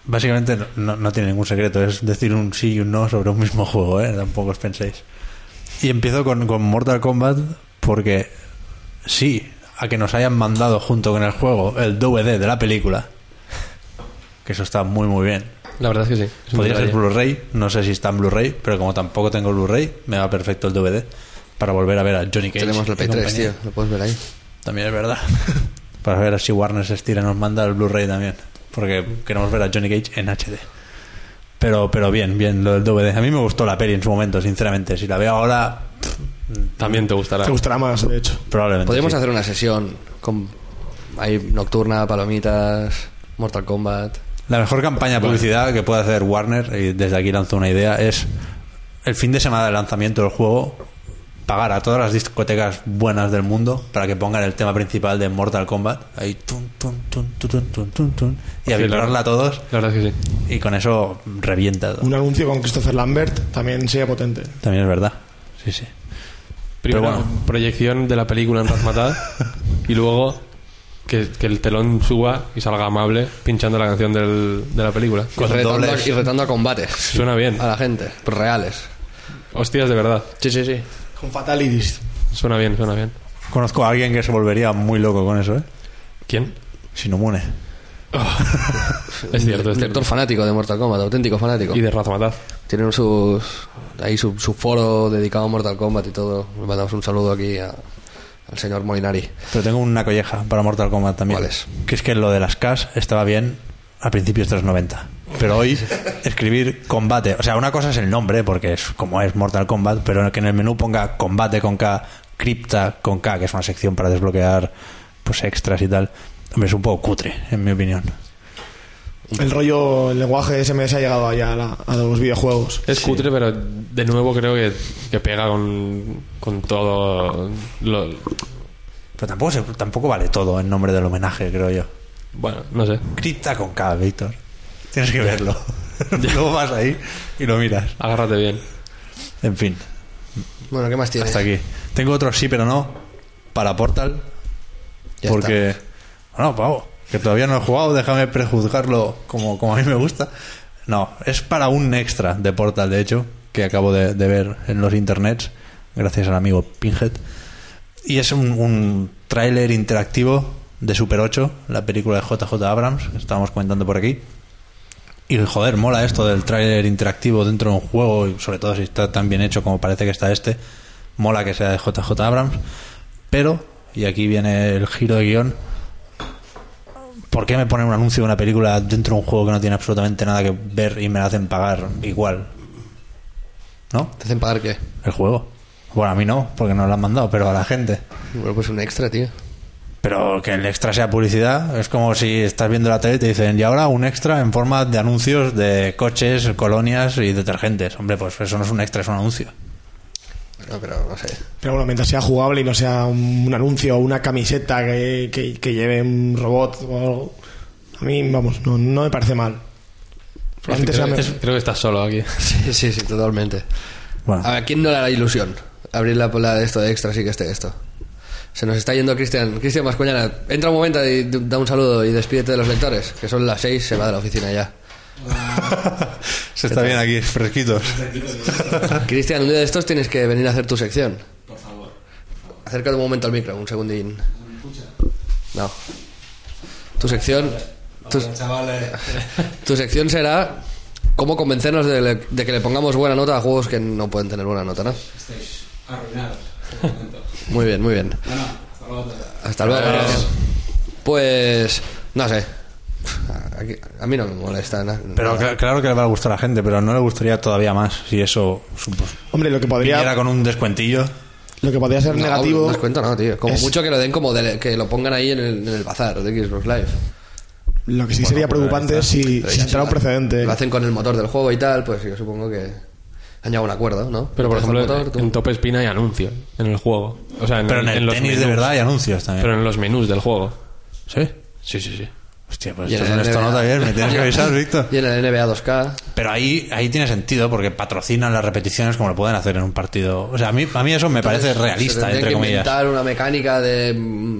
básicamente no tiene ningún secreto, es decir un sí y un no sobre un mismo juego, tampoco os penséis. Y empiezo con Mortal Kombat porque sí, a que nos hayan mandado junto con el juego el DVD de la película, que eso está muy muy bien. La verdad es que sí. Podría ser Blu-ray, no sé si está en Blu-ray, pero como tampoco tengo Blu-ray, me va perfecto el DVD para volver a ver a Johnny Cage. Tenemos el Play 3, tío, lo puedes ver ahí. También es verdad. Para ver si Warner se estira y nos manda el Blu-ray también, porque queremos ver a Johnny Cage en HD. Pero bien lo del DVD. A mí me gustó la peli en su momento, sinceramente. Si la veo ahora, también te gustará. Te gustará más, de hecho. Probablemente. Podríamos sí. hacer una sesión con ahí nocturna, palomitas, Mortal Kombat. La mejor campaña de publicidad que puede hacer Warner, y desde aquí lanzo una idea, es el fin de semana del lanzamiento del juego pagar a todas las discotecas buenas del mundo para que pongan el tema principal de Mortal Kombat ahí y avivarla a todos. La verdad es que sí. Y con eso revienta todo. Un anuncio con Christopher Lambert también sería potente. También es verdad. Sí. Primero, Pero bueno. proyección de la película en Razmataz y luego que el telón suba y salga amable pinchando la canción de la película. Y retando a combates. Suena bien. A la gente, pues reales. Hostias, de verdad. Sí. Con Fatalities. Suena bien. Conozco a alguien que se volvería muy loco con eso, ¿Quién? Shinomune. Es cierto. Un lector fanático de Mortal Kombat, auténtico fanático. Y de Razmataz. Tienen su foro dedicado a Mortal Kombat y todo. Le mandamos un saludo aquí al señor Molinari. Pero tengo una colleja para Mortal Kombat también. ¿Cuál es? Que es que lo de las Ks estaba bien a principios de los 90. Pero hoy escribir combate, o sea, una cosa es el nombre, porque es como es Mortal Kombat, pero que en el menú ponga combate con K, cripta con K, que es una sección para desbloquear pues extras y tal, hombre, es un poco cutre, en mi opinión. El lenguaje SMS ha llegado allá a los videojuegos. Es cutre, pero de nuevo creo que pega con todo lo... Pero tampoco vale todo en nombre del homenaje, creo yo. Bueno, no sé. Cripta con K, Víctor. Tienes que verlo. Luego vas ahí y lo miras. Agárrate bien. En fin, Bueno, ¿qué más tienes? hasta aquí. Tengo otro sí, pero no para Portal. Ya porque, está. bueno, pavo, que todavía no he jugado, déjame prejuzgarlo como a mí me gusta. No, es para un extra de Portal, de hecho, que acabo de ver en los internets, gracias al amigo Pinhead. Y es un tráiler interactivo de Super 8, la película de JJ Abrams, que estábamos comentando por aquí. Y joder, mola esto del tráiler interactivo dentro de un juego, y sobre todo si está tan bien hecho como parece que está este. Mola que sea de JJ Abrams. Pero, y aquí viene el giro de guión, ¿por qué me ponen un anuncio de una película dentro de un juego que no tiene absolutamente nada que ver y me la hacen pagar igual? ¿No? ¿Te hacen pagar qué? El juego. Bueno, a mí no, porque no lo han mandado, pero a la gente. Bueno, pues un extra, tío. Pero que el extra sea publicidad, es como si estás viendo la tele y te dicen, y ahora un extra en forma de anuncios de coches, colonias y detergentes. Hombre, pues eso no es un extra, es un anuncio. Bueno, pero no sé. Pero bueno, mientras sea jugable y no sea un anuncio o una camiseta que lleve un robot o algo, a mí, vamos, no me parece mal. Creo que estás solo aquí. Sí, totalmente. Bueno, A ver, ¿quién no le hará ilusión abrir la de esto de extras y que esté esto? Se nos está yendo Cristian Mascoñana. Entra un momento y da un saludo y despídete de los lectores, que son las 6, se va de la oficina ya. se está bien aquí, fresquitos. Cristian, un día de estos tienes que venir a hacer tu sección. Por favor. Acércate un momento al micro, un segundín. No. Tu sección... Tu sección será cómo convencernos de que le pongamos buena nota a juegos que no pueden tener buena nota, ¿no? Estáis arruinados. Muy bien, muy bien. Bueno, Hasta luego. Pues... no sé. A mí no me molesta nada. Pero claro que le va a gustar a la gente, pero no le gustaría todavía más si eso Hombre, lo que viniera podría con un descuentillo. ser negativo. No descuento, no, tío. Como es- mucho que lo den como que lo pongan ahí en el bazar de Xbox Live. Lo que sí sería preocupante es si Pero ya entrara un precedente. Lo hacen con el motor del juego y tal, pues yo supongo que han llegado a un acuerdo, ¿no? Pero por Dejas el ejemplo, motor, tú- en Top Spin hay anuncios en el juego. O sea, Pero en el los tenis de menús. verdad hay anuncios también. Pero en los menús del juego. ¿Sí? Sí. Hostia, pues Y en esto, el esto NBA. no está bien, me tienes que avisar, Víctor. Y en el NBA 2K. Pero ahí tiene sentido porque patrocinan las repeticiones como lo pueden hacer en un partido. O sea, a mí eso me parece Se realista, tendrían entre que comillas. inventar una mecánica de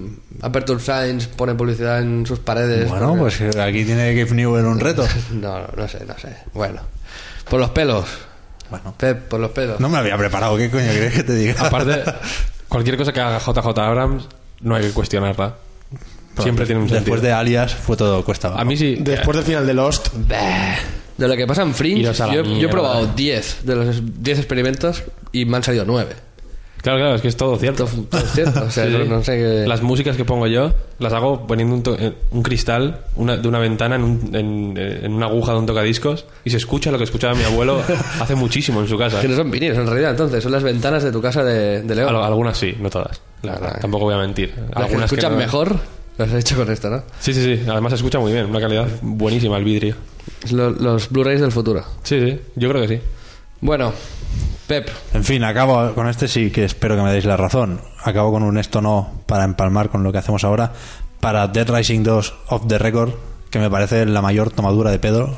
Aperture Signs pone publicidad en sus paredes. Bueno, porque- pues aquí tiene Gabe Newell un reto. No sé. Bueno, por los pelos. Bueno, Pep, por los pelos. no me había preparado. ¿Qué coño quieres que te diga? Aparte, cualquier cosa que haga JJ Abrams no hay que cuestionarla. Siempre tiene un sentido. Después de Alias fue todo cuesta abajo. A mí sí. Después del final de Lost, De lo que pasa en Fringe, Iros a la yo he mierda. probado 10 de los 10 experimentos y me han salido 9. Claro, es que es todo cierto. Todo es cierto. O sea, Sí, sí. no sé qué. Las músicas que pongo yo las hago poniendo un cristal de una ventana en una aguja de un tocadiscos y se escucha lo que escuchaba mi abuelo hace muchísimo en su casa. Que no son vinilos en realidad, entonces son las ventanas de tu casa de León. Algunas sí, no todas. La verdad, tampoco voy a mentir. Las que se Algunas escuchan no. mejor, las he hecho con esto, ¿no? Sí. Además se escucha muy bien. Una calidad buenísima el vidrio. Los Blu-rays del futuro. Sí. Yo creo que sí. Bueno, Pep, En fin, acabo con este, sí que espero que me deis la razón. Acabo con un esto no para empalmar con lo que hacemos ahora. Para Dead Rising 2 Off the Record, que me parece la mayor tomadura de pedo.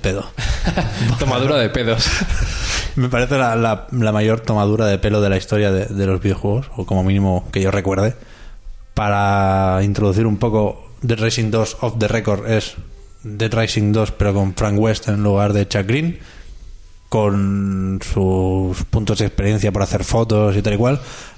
Tomadura de pedos. Me parece la mayor tomadura de pelo de la historia de los videojuegos, o como mínimo que yo recuerde. Para introducir un poco Dead Rising 2 Off the Record, es Dead Rising 2 pero con Frank West en lugar de Chuck Green, con sus puntos de experiencia por hacer fotos y tal y cual,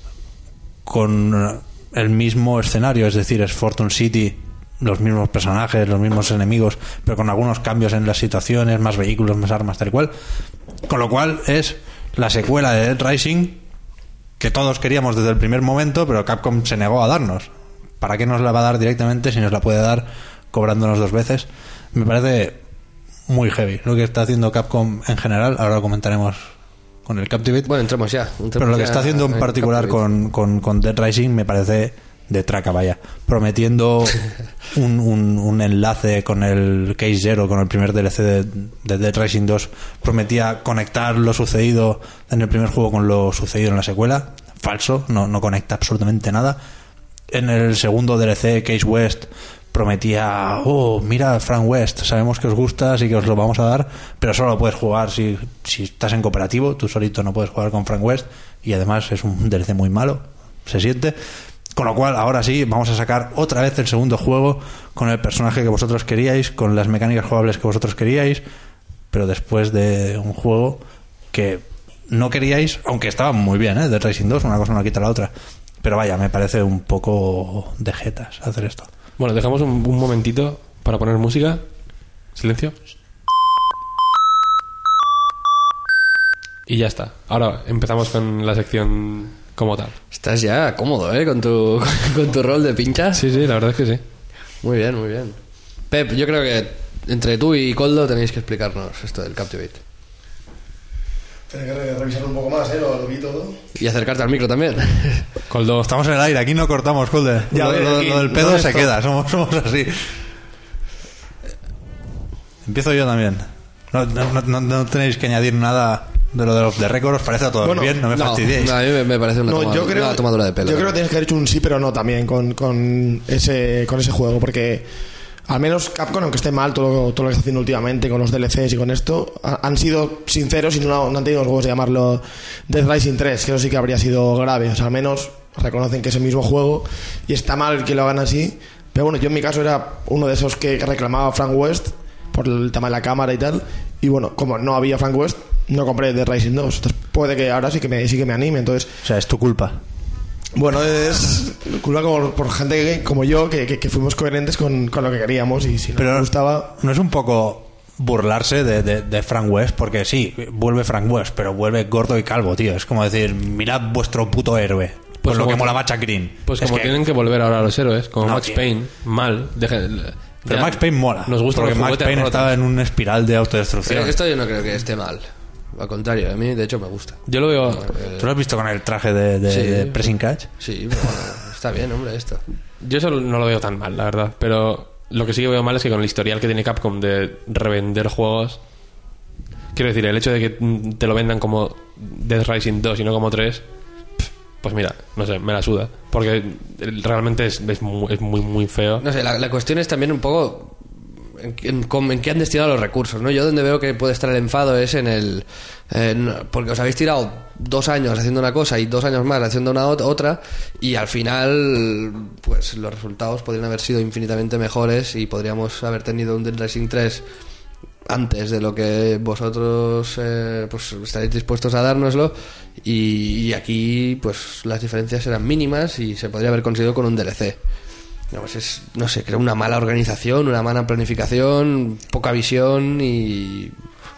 con el mismo escenario, es decir, es Fortune City, los mismos personajes, los mismos enemigos, pero con algunos cambios en las situaciones, más vehículos, más armas, tal y cual. Con lo cual es la secuela de Dead Rising que todos queríamos desde el primer momento, pero Capcom se negó a darnos. ¿Para qué nos la va a dar directamente si nos la puede dar cobrándonos 2 veces? Me parece muy heavy lo que está haciendo Capcom en general. Ahora lo comentaremos con el Captivate. bueno, entremos ya. Pero lo que está haciendo en particular con Dead Rising me parece de traca, vaya. Prometiendo un enlace con el Case Zero, con el primer DLC de Dead Rising 2. Prometía conectar lo sucedido en el primer juego con lo sucedido en la secuela. Falso, no conecta absolutamente nada. En el segundo DLC, Case West, prometía, mira Frank West, sabemos que os gusta, así que os lo vamos a dar, pero solo lo puedes jugar si estás en cooperativo. Tú solito no puedes jugar con Frank West, y además es un DLC muy malo, se siente. Con lo cual, ahora sí, vamos a sacar otra vez el segundo juego con el personaje que vosotros queríais, con las mecánicas jugables que vosotros queríais, pero después de un juego que no queríais, aunque estaba muy bien, Dead Rising 2, una cosa no quita la otra. Pero vaya, me parece un poco de jetas hacer esto. Bueno, dejamos un momentito para poner música. Silencio. Y ya está. Ahora empezamos con la sección como tal. Estás ya cómodo, con tu rol de pincha. Sí, la verdad es que sí. Muy bien. Pep, yo creo que entre tú y Coldo tenéis que explicarnos esto del Captivate. Tienes que revisarlo un poco más, lo vi todo. Y acercarte al micro también. Coldo. Estamos en el aire, aquí no cortamos, Colde. Ya, Lo aquí, del pedo ¿dónde se está? queda, somos así. Empiezo yo también. No tenéis que añadir nada de lo de Off the Record. ¿Os parece a todos Bueno, bien? No me fastidiéis. A mí me parece una tomadura de pelo. Yo creo que tienes que haber hecho un sí pero no también con ese juego, porque al menos Capcom, aunque esté mal todo lo que está haciendo últimamente con los DLCs y con esto, han sido sinceros y no han tenido los huevos de llamarlo Dead Rising 3, que eso sí que habría sido grave. O sea, al menos reconocen que es el mismo juego y está mal que lo hagan así. Pero bueno, yo en mi caso era uno de esos que reclamaba Frank West por el tema de la cámara y tal. Y bueno, como no había Frank West, no compré Dead Rising 2. Entonces puede que ahora sí que me anime. Entonces, O sea, es tu culpa. bueno, es culpa por gente como yo que fuimos coherentes con lo que queríamos, y si no nos gustaba. ¿No es un poco burlarse de Frank West? Porque sí, vuelve Frank West, pero vuelve gordo y calvo, tío. Es como decir, mirad vuestro puto héroe. Pues lo que molaba Chuck Green. Pues Es como que- tienen que volver ahora los héroes, como No, Max tío. Payne, mal. Pero Max Payne mola. Nos gustan porque los Max juguetes Payne rotos. estaba en una espiral de autodestrucción. Pero esto yo no creo que esté mal. Al contrario, a mí de hecho me gusta. Yo lo veo. ¿Tú lo has visto con el traje de Sí. Pressing Catch? Sí, pero bueno, está bien, hombre, esto. Yo eso no lo veo tan mal, la verdad. Pero lo que sí que veo mal es que con el historial que tiene Capcom de revender juegos. Quiero decir, el hecho de que te lo vendan como Dead Rising 2 y no como 3. Pues mira, no sé, me la suda. Porque realmente es muy, muy feo. No sé, la cuestión es también un poco en qué han destinado los recursos, ¿no? Yo donde veo que puede estar el enfado es porque os habéis tirado 2 años haciendo una cosa y 2 años más haciendo una otra, y al final pues los resultados podrían haber sido infinitamente mejores y podríamos haber tenido un Dead Rising 3 antes de lo que vosotros pues estaréis dispuestos a dárnoslo, y aquí pues las diferencias eran mínimas y se podría haber conseguido con un DLC. No, pues no sé, creo una mala organización, una mala planificación, poca visión y...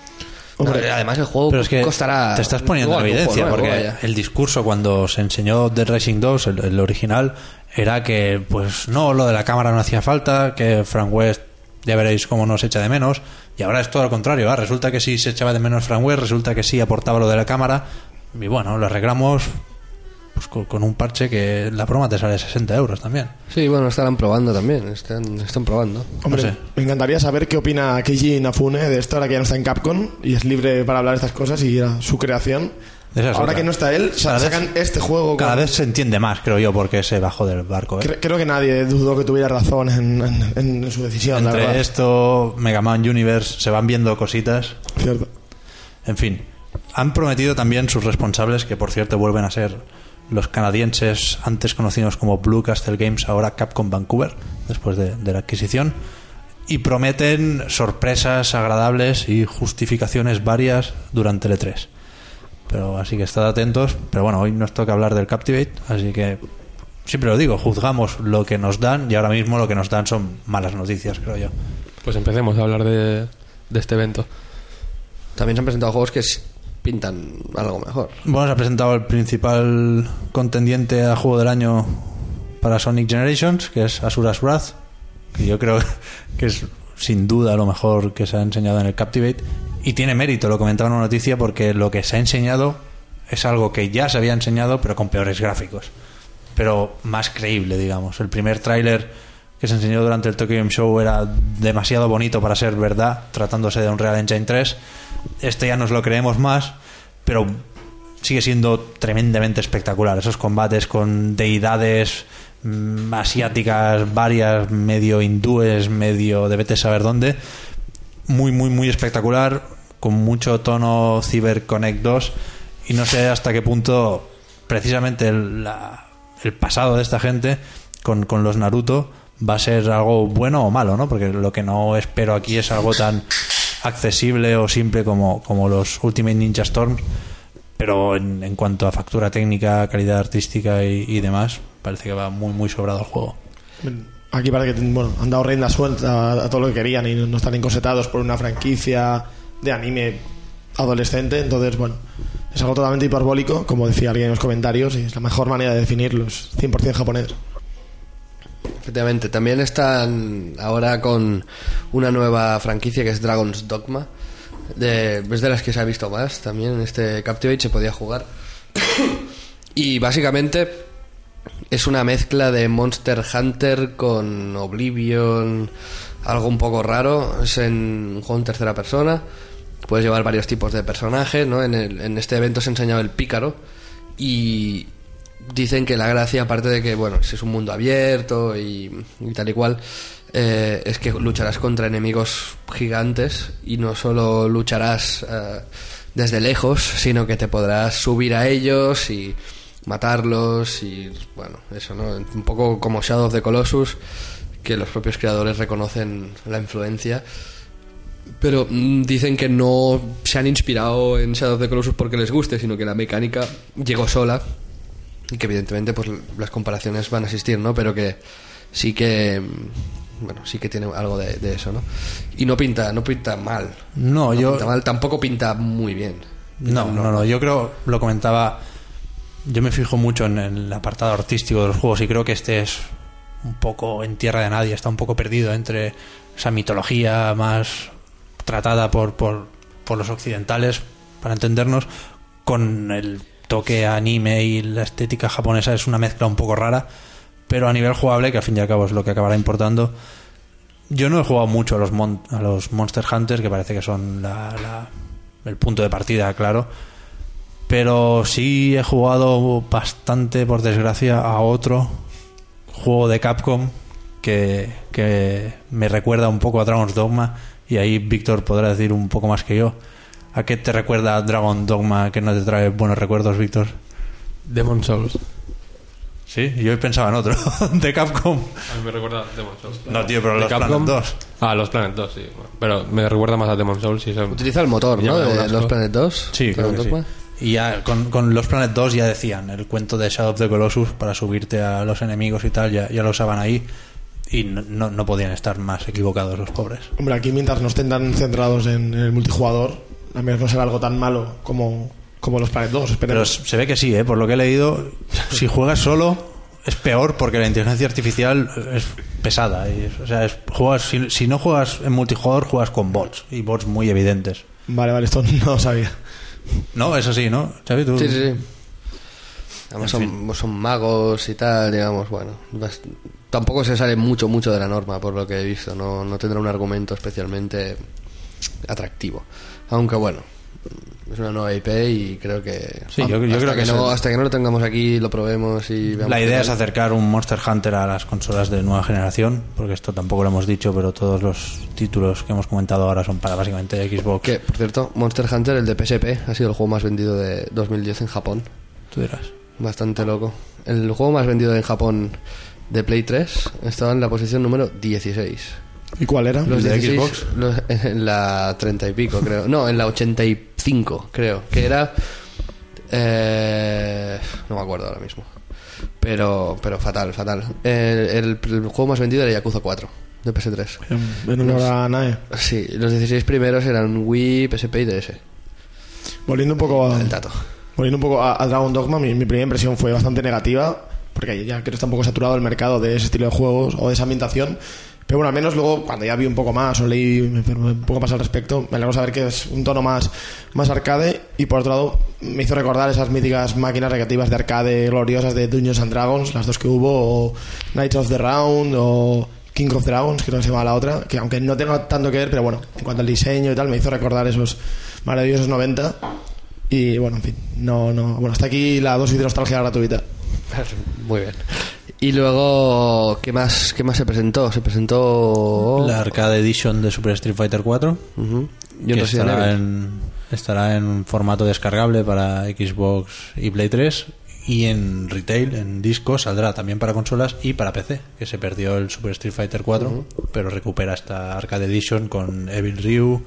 Hombre, además el juego pero es que costará... te estás poniendo en evidencia, porque el discurso cuando se enseñó Dead Rising 2, el original, era que pues no, lo de la cámara no hacía falta, que Frank West ya veréis cómo nos echa de menos, y ahora es todo lo contrario, resulta que sí se echaba de menos Frank West, resulta que sí aportaba lo de la cámara, y bueno, lo arreglamos pues con un parche que la broma te sale 60 euros también. Sí, bueno, estarán probando también, están probando. Hombre, no sé. Me encantaría saber qué opina Keiji Inafune de esto, ahora que ya no está en Capcom y es libre para hablar de estas cosas y era su creación. Ahora que no está él, sacan este juego. Cada vez se entiende más, creo yo, porque se bajó del barco. Creo que nadie dudó que tuviera razón en su decisión. Entre la verdad. esto, Mega Man Universe, se van viendo cositas. Cierto. En fin, han prometido también sus responsables, que por cierto vuelven a ser los canadienses antes conocidos como Blue Castle Games, ahora Capcom Vancouver, después de la adquisición, y prometen sorpresas agradables y justificaciones varias durante el E3. Pero así que estad atentos. Pero bueno, hoy nos toca hablar del Captivate, así que siempre lo digo, juzgamos lo que nos dan, y ahora mismo lo que nos dan son malas noticias, creo yo. Pues empecemos a hablar de este evento. También se han presentado juegos que pintan algo mejor. Bueno, se ha presentado el principal contendiente a juego del año para Sonic Generations, que es Asura's Wrath, que yo creo que es sin duda lo mejor que se ha enseñado en el Captivate, y tiene mérito, lo comentaba en una noticia, porque lo que se ha enseñado es algo que ya se había enseñado pero con peores gráficos, pero más creíble, digamos. El primer tráiler que se enseñó durante el Tokyo Game Show era demasiado bonito para ser verdad, tratándose de Unreal Engine 3. Este ya nos lo creemos más, pero sigue siendo tremendamente espectacular. Esos combates con deidades asiáticas varias, medio hindúes, medio de vete a saber dónde, muy muy muy espectacular, con mucho tono CyberConnect 2, y no sé hasta qué punto precisamente el pasado de esta gente con los Naruto va a ser algo bueno o malo, ¿no? Porque lo que no espero aquí es algo tan accesible o simple como los Ultimate Ninja Storm, pero en cuanto a factura técnica, calidad artística y demás, parece que va muy muy sobrado el juego. Aquí parece que han dado rienda suelta a todo lo que querían y no están encosetados por una franquicia de anime adolescente. Entonces, bueno, es algo totalmente hiperbólico, como decía alguien en los comentarios, y es la mejor manera de definirlo, es 100% japonés. Efectivamente, también están ahora con una nueva franquicia que es Dragon's Dogma, es de las que se ha visto más. También en este Captivate se podía jugar y básicamente es una mezcla de Monster Hunter con Oblivion, algo un poco raro. Es un juego en tercera persona, puedes llevar varios tipos de personajes, ¿no? En este evento se enseñaba el pícaro, y dicen que la gracia, aparte de que bueno, es un mundo abierto y tal y cual, es que lucharás contra enemigos gigantes, y no solo lucharás desde lejos, sino que te podrás subir a ellos y matarlos, y bueno, eso, ¿no? Un poco como Shadow of the Colossus, que los propios creadores reconocen la influencia, pero dicen que no se han inspirado en Shadow of the Colossus porque les guste, sino que la mecánica llegó sola, y que evidentemente pues las comparaciones van a existir, ¿no? Pero que sí que tiene algo de eso, ¿no? Y no pinta mal. No, pinta mal, tampoco pinta muy bien. No, yo creo, lo comentaba, yo me fijo mucho en el apartado artístico de los juegos, y creo que este es un poco en tierra de nadie, está un poco perdido entre esa mitología más tratada por los occidentales, para entendernos, con el toque anime y la estética japonesa. Es una mezcla un poco rara, pero a nivel jugable, que al fin y al cabo es lo que acabará importando. Yo no he jugado mucho a los Monster Hunter, que parece que son el punto de partida, claro, pero sí he jugado bastante, por desgracia, a otro juego de Capcom que me recuerda un poco a Dragon's Dogma, y ahí Víctor podrá decir un poco más que yo. ¿A qué te recuerda Dragon Dogma que no te trae buenos recuerdos, Víctor? Demon Souls. Sí, yo pensaba en otro, de Capcom. A mí me recuerda a Demon Souls. No, tío, pero los Capcom. Planet 2. Ah, los Planet 2, sí. Bueno, pero me recuerda más a Demon Souls. Y Utiliza el motor, Ya ¿no? me da un De asco. los Planet 2. Sí, creo que sí. Y ya con los Planet 2 ya decían el cuento de Shadow of the Colossus para subirte a los enemigos y tal, ya lo usaban ahí, y no podían estar más equivocados los pobres. Hombre, aquí mientras no estén tan centrados en el multijugador, a menos no será algo tan malo como los Planet 2, Pero esperemos. se ve que sí, por lo que he leído, si juegas solo es peor porque la inteligencia artificial es pesada. O sea, si no juegas en multijugador, juegas con bots, y bots muy evidentes. Vale, esto no lo sabía. No, eso sí, ¿no? ¿Sabes tú? Sí. Además son magos y tal, digamos, bueno. Tampoco se sale mucho de la norma, por lo que he visto. No tendrá un argumento especialmente atractivo. Aunque bueno, es una nueva IP y creo que... Sí, yo creo que hasta que no lo tengamos aquí, lo probemos y veamos. La qué idea tal. es acercar un Monster Hunter a las consolas de nueva generación, porque esto tampoco lo hemos dicho, pero todos los títulos que hemos comentado ahora son para básicamente Xbox. Que, por cierto, Monster Hunter, el de PSP, ha sido el juego más vendido de 2010 en Japón. Tú dirás. Bastante loco. El juego más vendido en Japón de Play 3 estaba en la posición número 16. ¿Y cuál era? Los de 16, Xbox? En la 30 y pico, creo. No, en la 85, creo. Que era... no me acuerdo ahora mismo. Pero fatal. El juego más vendido era Yakuza 4, de PS3. En honor a Nae. Sí, los 16 primeros eran Wii, PSP y DS. Volviendo un poco El dato. a Dragon Dogma, mi primera impresión fue bastante negativa, porque ya creo que está un poco saturado el mercado de ese estilo de juegos o de esa ambientación. Pero bueno, al menos luego, cuando ya vi un poco más o leí un poco más al respecto, me alegro saber que es un tono más arcade. Y por otro lado, me hizo recordar esas míticas máquinas recreativas de arcade gloriosas de Dungeons and Dragons, las dos que hubo, o Knights of the Round, o King of Dragons, creo que se llama la otra, que aunque no tenga tanto que ver, pero bueno, en cuanto al diseño y tal, me hizo recordar esos maravillosos 90. Y bueno, en fin, bueno, hasta aquí la dosis de nostalgia gratuita. Muy bien. Y luego, ¿qué más se presentó? Se presentó... La Arcade Edition de Super Street Fighter 4. Uh-huh. Y Que un Resident Evil. estará en formato descargable para Xbox y Play 3, y en retail, en disco, saldrá también para consolas y para PC, que se perdió el Super Street Fighter 4, pero recupera esta Arcade Edition con Evil Ryu,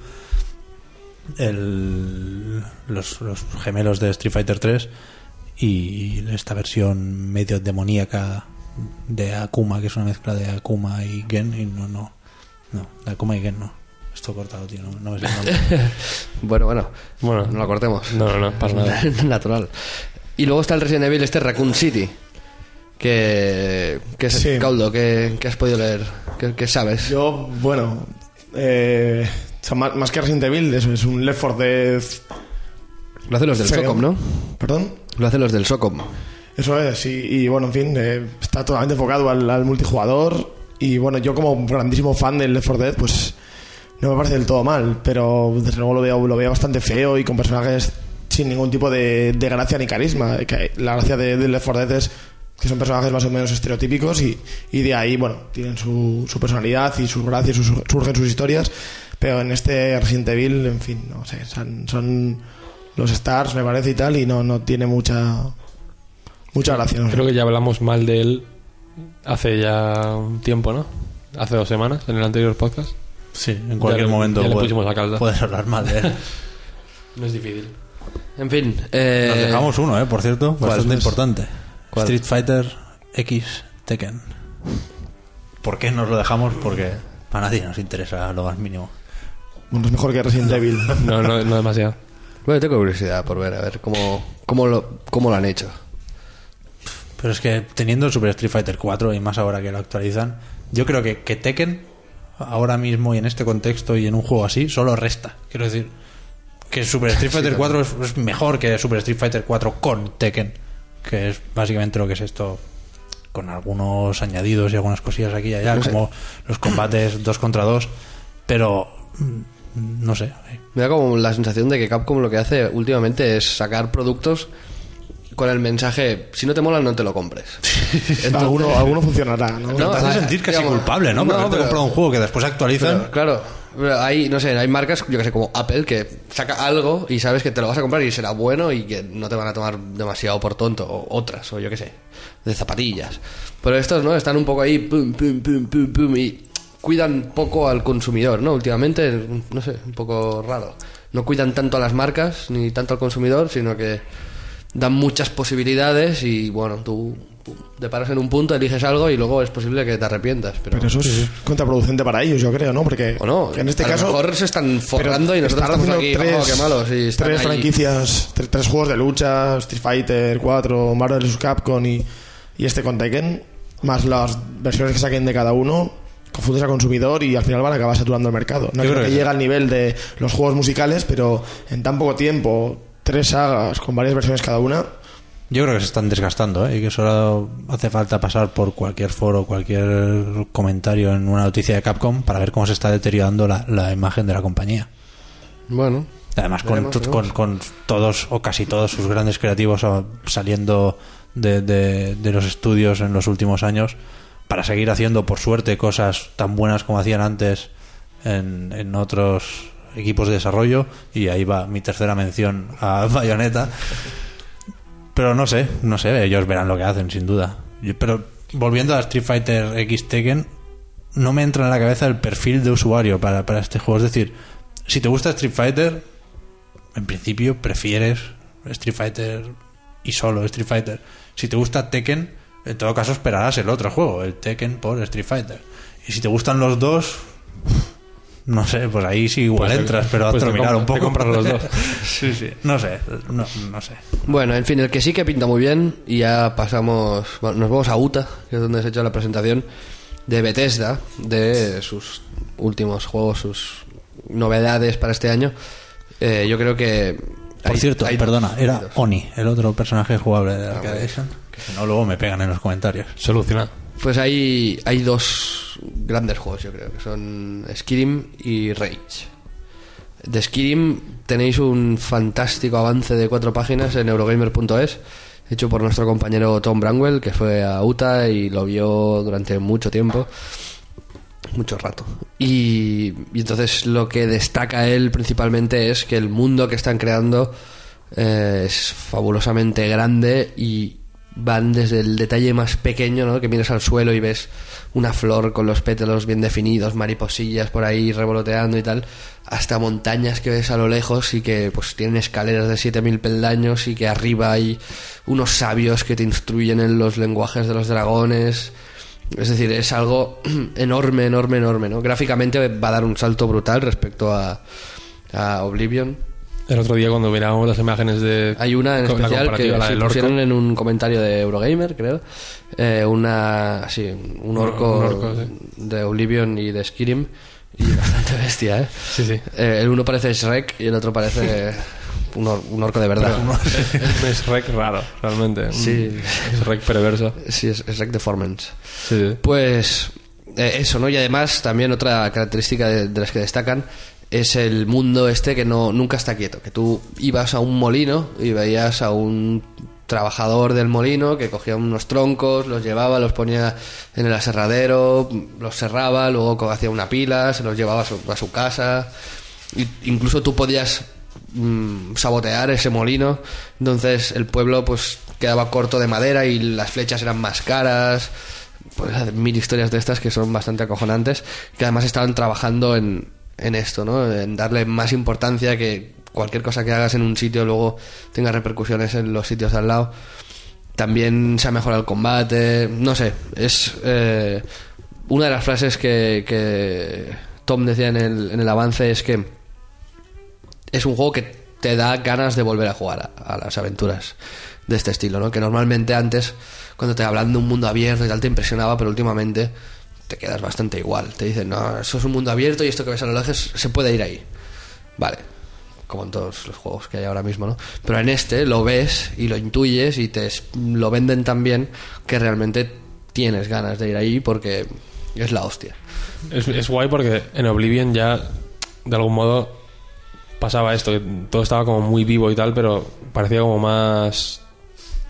los gemelos de Street Fighter 3 y esta versión medio demoníaca de Akuma, que es una mezcla de Akuma y Gen. Y no, de Akuma y Gen no. Esto cortado, tío, no es el nombre. Bueno, no lo cortemos. No, pasa nada. Natural. Y luego está el Resident Evil Raccoon City, que es Sí. Cauldo, que has podido leer, que sabes. Yo, bueno, o sea, más que Resident Evil, eso es un Left 4 Dead. Lo hacen los del feo. SOCOM, ¿no? ¿Perdón? Lo hacen los del SOCOM. Eso es, y bueno, en fin, está totalmente enfocado al multijugador. Y bueno, yo como grandísimo fan del Left 4 Dead, pues no me parece del todo mal, pero desde luego lo veo bastante feo y con personajes sin ningún tipo de gracia ni carisma. Que la gracia de Left 4 Dead es que son personajes más o menos estereotípicos y de ahí, bueno, tienen su personalidad y sus gracias, surgen sus historias. Pero en este Resident Evil, en fin, no sé, son los stars, me parece, y tal, y no tiene mucha gracia. No sé. Creo que ya hablamos mal de él hace ya un tiempo, ¿no? Hace 2 semanas, en el anterior podcast. Sí, en cualquier Ya momento le pusimos a calda. puedes hablar mal de él. No es difícil. En fin. Nos dejamos uno, por cierto, ¿cuál? bastante importante. ¿Cuál? Street Fighter X Tekken. ¿Por qué nos lo dejamos? Porque a nadie nos interesa lo más mínimo. Bueno, es mejor que Resident Evil. No demasiado. Bueno, tengo curiosidad por ver, a ver cómo lo han hecho. Pero es que teniendo el Super Street Fighter 4 y más ahora que lo actualizan, yo creo que Tekken ahora mismo y en este contexto y en un juego así solo resta. Quiero decir que Super Street Fighter 4 es mejor que Super Street Fighter 4 con Tekken, que es básicamente lo que es esto, con algunos añadidos y algunas cosillas aquí y allá, No sé. como los combates 2 contra 2, pero no sé. Me da como la sensación de que Capcom lo que hace últimamente es sacar productos con el mensaje: si no te mola, no te lo compres. Entonces, alguno funcionará, ¿no? Te hace sentir casi digamos, culpable, ¿no? Porque te he comprado un juego que después actualizan. Pero, claro, hay, no sé, hay marcas, yo que sé, como Apple, que saca algo y sabes que te lo vas a comprar y será bueno y que no te van a tomar demasiado por tonto. O otras, o yo que sé, de zapatillas. Pero estos, ¿no? Están un poco ahí, pum, pum, pum, pum, pum, y cuidan poco al consumidor, ¿no? Últimamente, no sé, un poco raro. No cuidan tanto a las marcas ni tanto al consumidor, sino que dan muchas posibilidades y, bueno, tú te paras en un punto, eliges algo y luego es posible que te arrepientas. Pero eso es contraproducente para ellos, yo creo, ¿no? Porque o no, en este a caso lo mejor se están forrando y nosotros estamos aquí, qué malos. Y tres franquicias, tres juegos de lucha, Street Fighter 4, Marvel vs. Capcom y este con Tekken, más las versiones que saquen de cada uno, confundes al consumidor y al final van a acabar saturando el mercado. No creo que llega al nivel de los juegos musicales, pero en tan poco tiempo, 3 sagas con varias versiones cada una. Yo creo que se están desgastando, ¿eh? Y que solo hace falta pasar por cualquier foro, cualquier comentario en una noticia de Capcom para ver cómo se está deteriorando la imagen de la compañía. Bueno, además con todos o casi todos sus grandes creativos saliendo de los estudios en los últimos años para seguir haciendo, por suerte, cosas tan buenas como hacían antes en otros equipos de desarrollo. Y ahí va mi tercera mención a Bayonetta. Pero no sé, ellos verán lo que hacen, sin duda. Pero volviendo a Street Fighter X Tekken, no me entra en la cabeza el perfil de usuario para este juego. Es decir, si te gusta Street Fighter, en principio prefieres Street Fighter y solo Street Fighter. Si te gusta Tekken, en todo caso esperarás el otro juego, el Tekken por Street Fighter. Y si te gustan los dos, no sé, pues ahí sí igual pues entras, pero a terminar un poco. Te compras los dos. Sí, no sé. Bueno, en fin, el que sí que pinta muy bien, y ya pasamos, bueno, nos vamos a UTA, que es donde se ha hecho la presentación de Bethesda, de sus últimos juegos, sus novedades para este año. Yo creo que... Por cierto, perdona, era Oni, el otro personaje jugable de Arcade Edition, que si no luego me pegan en los comentarios. Solucionado. Pues hay 2 grandes juegos, yo creo, que son Skyrim y Rage. De Skyrim tenéis un fantástico avance de 4 páginas en Eurogamer.es, hecho por nuestro compañero Tom Bramwell, que fue a UTA y lo vio durante mucho tiempo, mucho rato. Y entonces lo que destaca él principalmente es que el mundo que están creando es fabulosamente grande y van desde el detalle más pequeño, ¿no? Que miras al suelo y ves una flor con los pétalos bien definidos, mariposillas por ahí revoloteando y tal, hasta montañas que ves a lo lejos y que pues tienen escaleras de 7000 peldaños y que arriba hay unos sabios que te instruyen en los lenguajes de los dragones. Es decir, es algo enorme, ¿no? Gráficamente va a dar un salto brutal respecto a Oblivion. El otro día cuando mirábamos las imágenes de... Hay una en especial que se pusieron en un comentario de Eurogamer, creo. Un orco sí, de Oblivion y de Skyrim. Y bastante bestia, ¿eh? Sí. El uno parece Shrek y el otro parece un orco de verdad. Es Shrek raro, realmente. Sí. Es Shrek perverso. Sí, es Shrek Deformance. Sí. Pues eso, ¿no? Y además también otra característica de las que destacan es el mundo este que nunca está quieto, que tú ibas a un molino y veías a un trabajador del molino que cogía unos troncos, los llevaba, los ponía en el aserradero, los cerraba, luego hacía una pila, se los llevaba a su casa. Incluso tú podías sabotear ese molino, entonces el pueblo pues quedaba corto de madera y las flechas eran más caras. Pues 1000 historias de estas que son bastante acojonantes, que además estaban trabajando en esto, ¿no? En darle más importancia, que cualquier cosa que hagas en un sitio luego tenga repercusiones en los sitios de al lado. También se ha mejorado el combate, no sé, es una de las frases que Tom decía en el avance, es que es un juego que te da ganas de volver a jugar a las aventuras de este estilo, ¿no? Que normalmente antes, cuando te hablan de un mundo abierto y tal, te impresionaba, pero últimamente te quedas bastante igual. Te dicen, no, eso es un mundo abierto y esto que ves a lo lejos se puede ir ahí. Vale, como en todos los juegos que hay ahora mismo, ¿no? Pero en este lo ves y lo intuyes y te lo venden tan bien que realmente tienes ganas de ir ahí porque es la hostia. Es guay porque en Oblivion ya de algún modo pasaba esto, que todo estaba como muy vivo y tal, pero parecía como más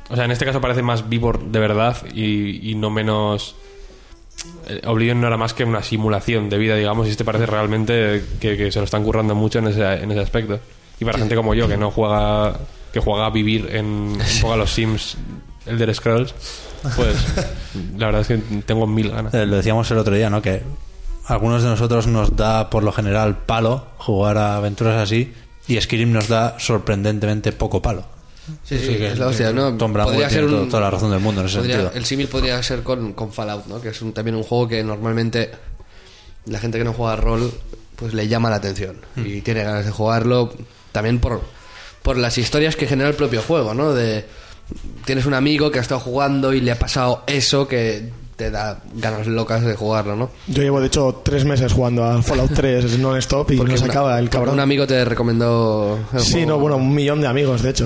O sea, en este caso parece más vivo de verdad y no menos... Oblivion no era más que una simulación de vida, digamos, y este parece realmente que se lo están currando mucho en ese aspecto. Y para gente como yo, que no juega... que juega a vivir en un poco a los Sims Elder Scrolls, pues la verdad es que tengo 1000 ganas. Lo decíamos el otro día, ¿no? Que a algunos de nosotros nos da por lo general palo jugar a aventuras así, y Skyrim nos da sorprendentemente poco palo. Sí, es la hostia, ¿no? Tom Brown Podría ser tiene toda la razón del mundo en ese sentido. El símil podría ser con Fallout, ¿no? Que es también un juego que normalmente la gente que no juega rol pues le llama la atención y tiene ganas de jugarlo también por las historias que genera el propio juego, ¿no? Tienes un amigo que ha estado jugando y le ha pasado eso que te da ganas locas de jugarlo, ¿no? Yo llevo de hecho 3 meses jugando a Fallout 3 non-stop y no se acaba el cabrón. Un amigo te recomendó el sí, juego. no, bueno, 1 millón de amigos, de hecho.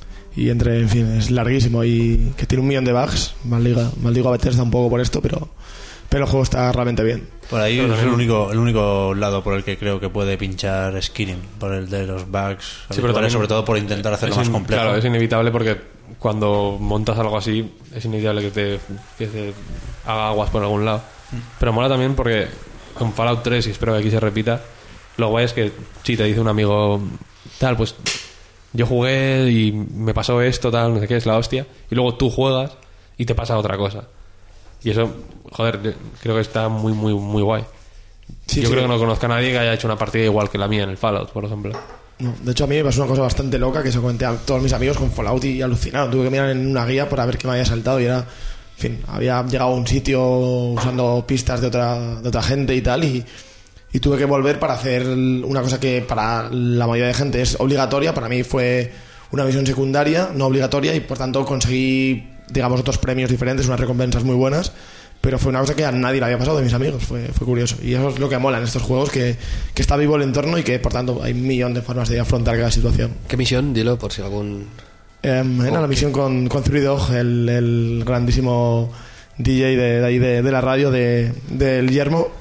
Y en fin, es larguísimo y que tiene 1 millón de bugs. Maldigo a Bethesda un poco por esto, pero el juego está realmente bien. Por ahí es el único lado por el que creo que puede pinchar Skyrim, por el de los bugs, sí, pero también, sobre todo por intentar hacerlo más complejo. Claro, es inevitable porque cuando montas algo así es inevitable que te haga aguas por algún lado. Pero mola también porque con Fallout 3, y espero que aquí se repita, lo guay es que si te dice un amigo tal, pues yo jugué y me pasó esto, tal, no sé qué, es la hostia, y luego tú juegas y te pasa otra cosa. Y eso, joder, creo que está muy, muy, muy guay. Sí, yo sí. creo que no conozco a nadie que haya hecho una partida igual que la mía en el Fallout, por ejemplo. No, de hecho, a mí me pasó una cosa bastante loca que se comenté a todos mis amigos con Fallout y alucinaron. Tuve que mirar en una guía para ver qué me había saltado y era... En fin, había llegado a un sitio usando pistas de otra gente y tal y tuve que volver para hacer una cosa que para la mayoría de gente es obligatoria. Para mí fue una misión secundaria, no obligatoria, y por tanto conseguí, digamos, otros premios diferentes, unas recompensas muy buenas, pero fue una cosa que a nadie le había pasado de mis amigos. Fue curioso, y eso es lo que mola en estos juegos, que está vivo el entorno y que por tanto hay 1 millón de formas de afrontar cada situación. ¿Qué misión? Dilo por si algún... Era la misión con Three Dog, el grandísimo DJ de ahí de la radio del Yermo,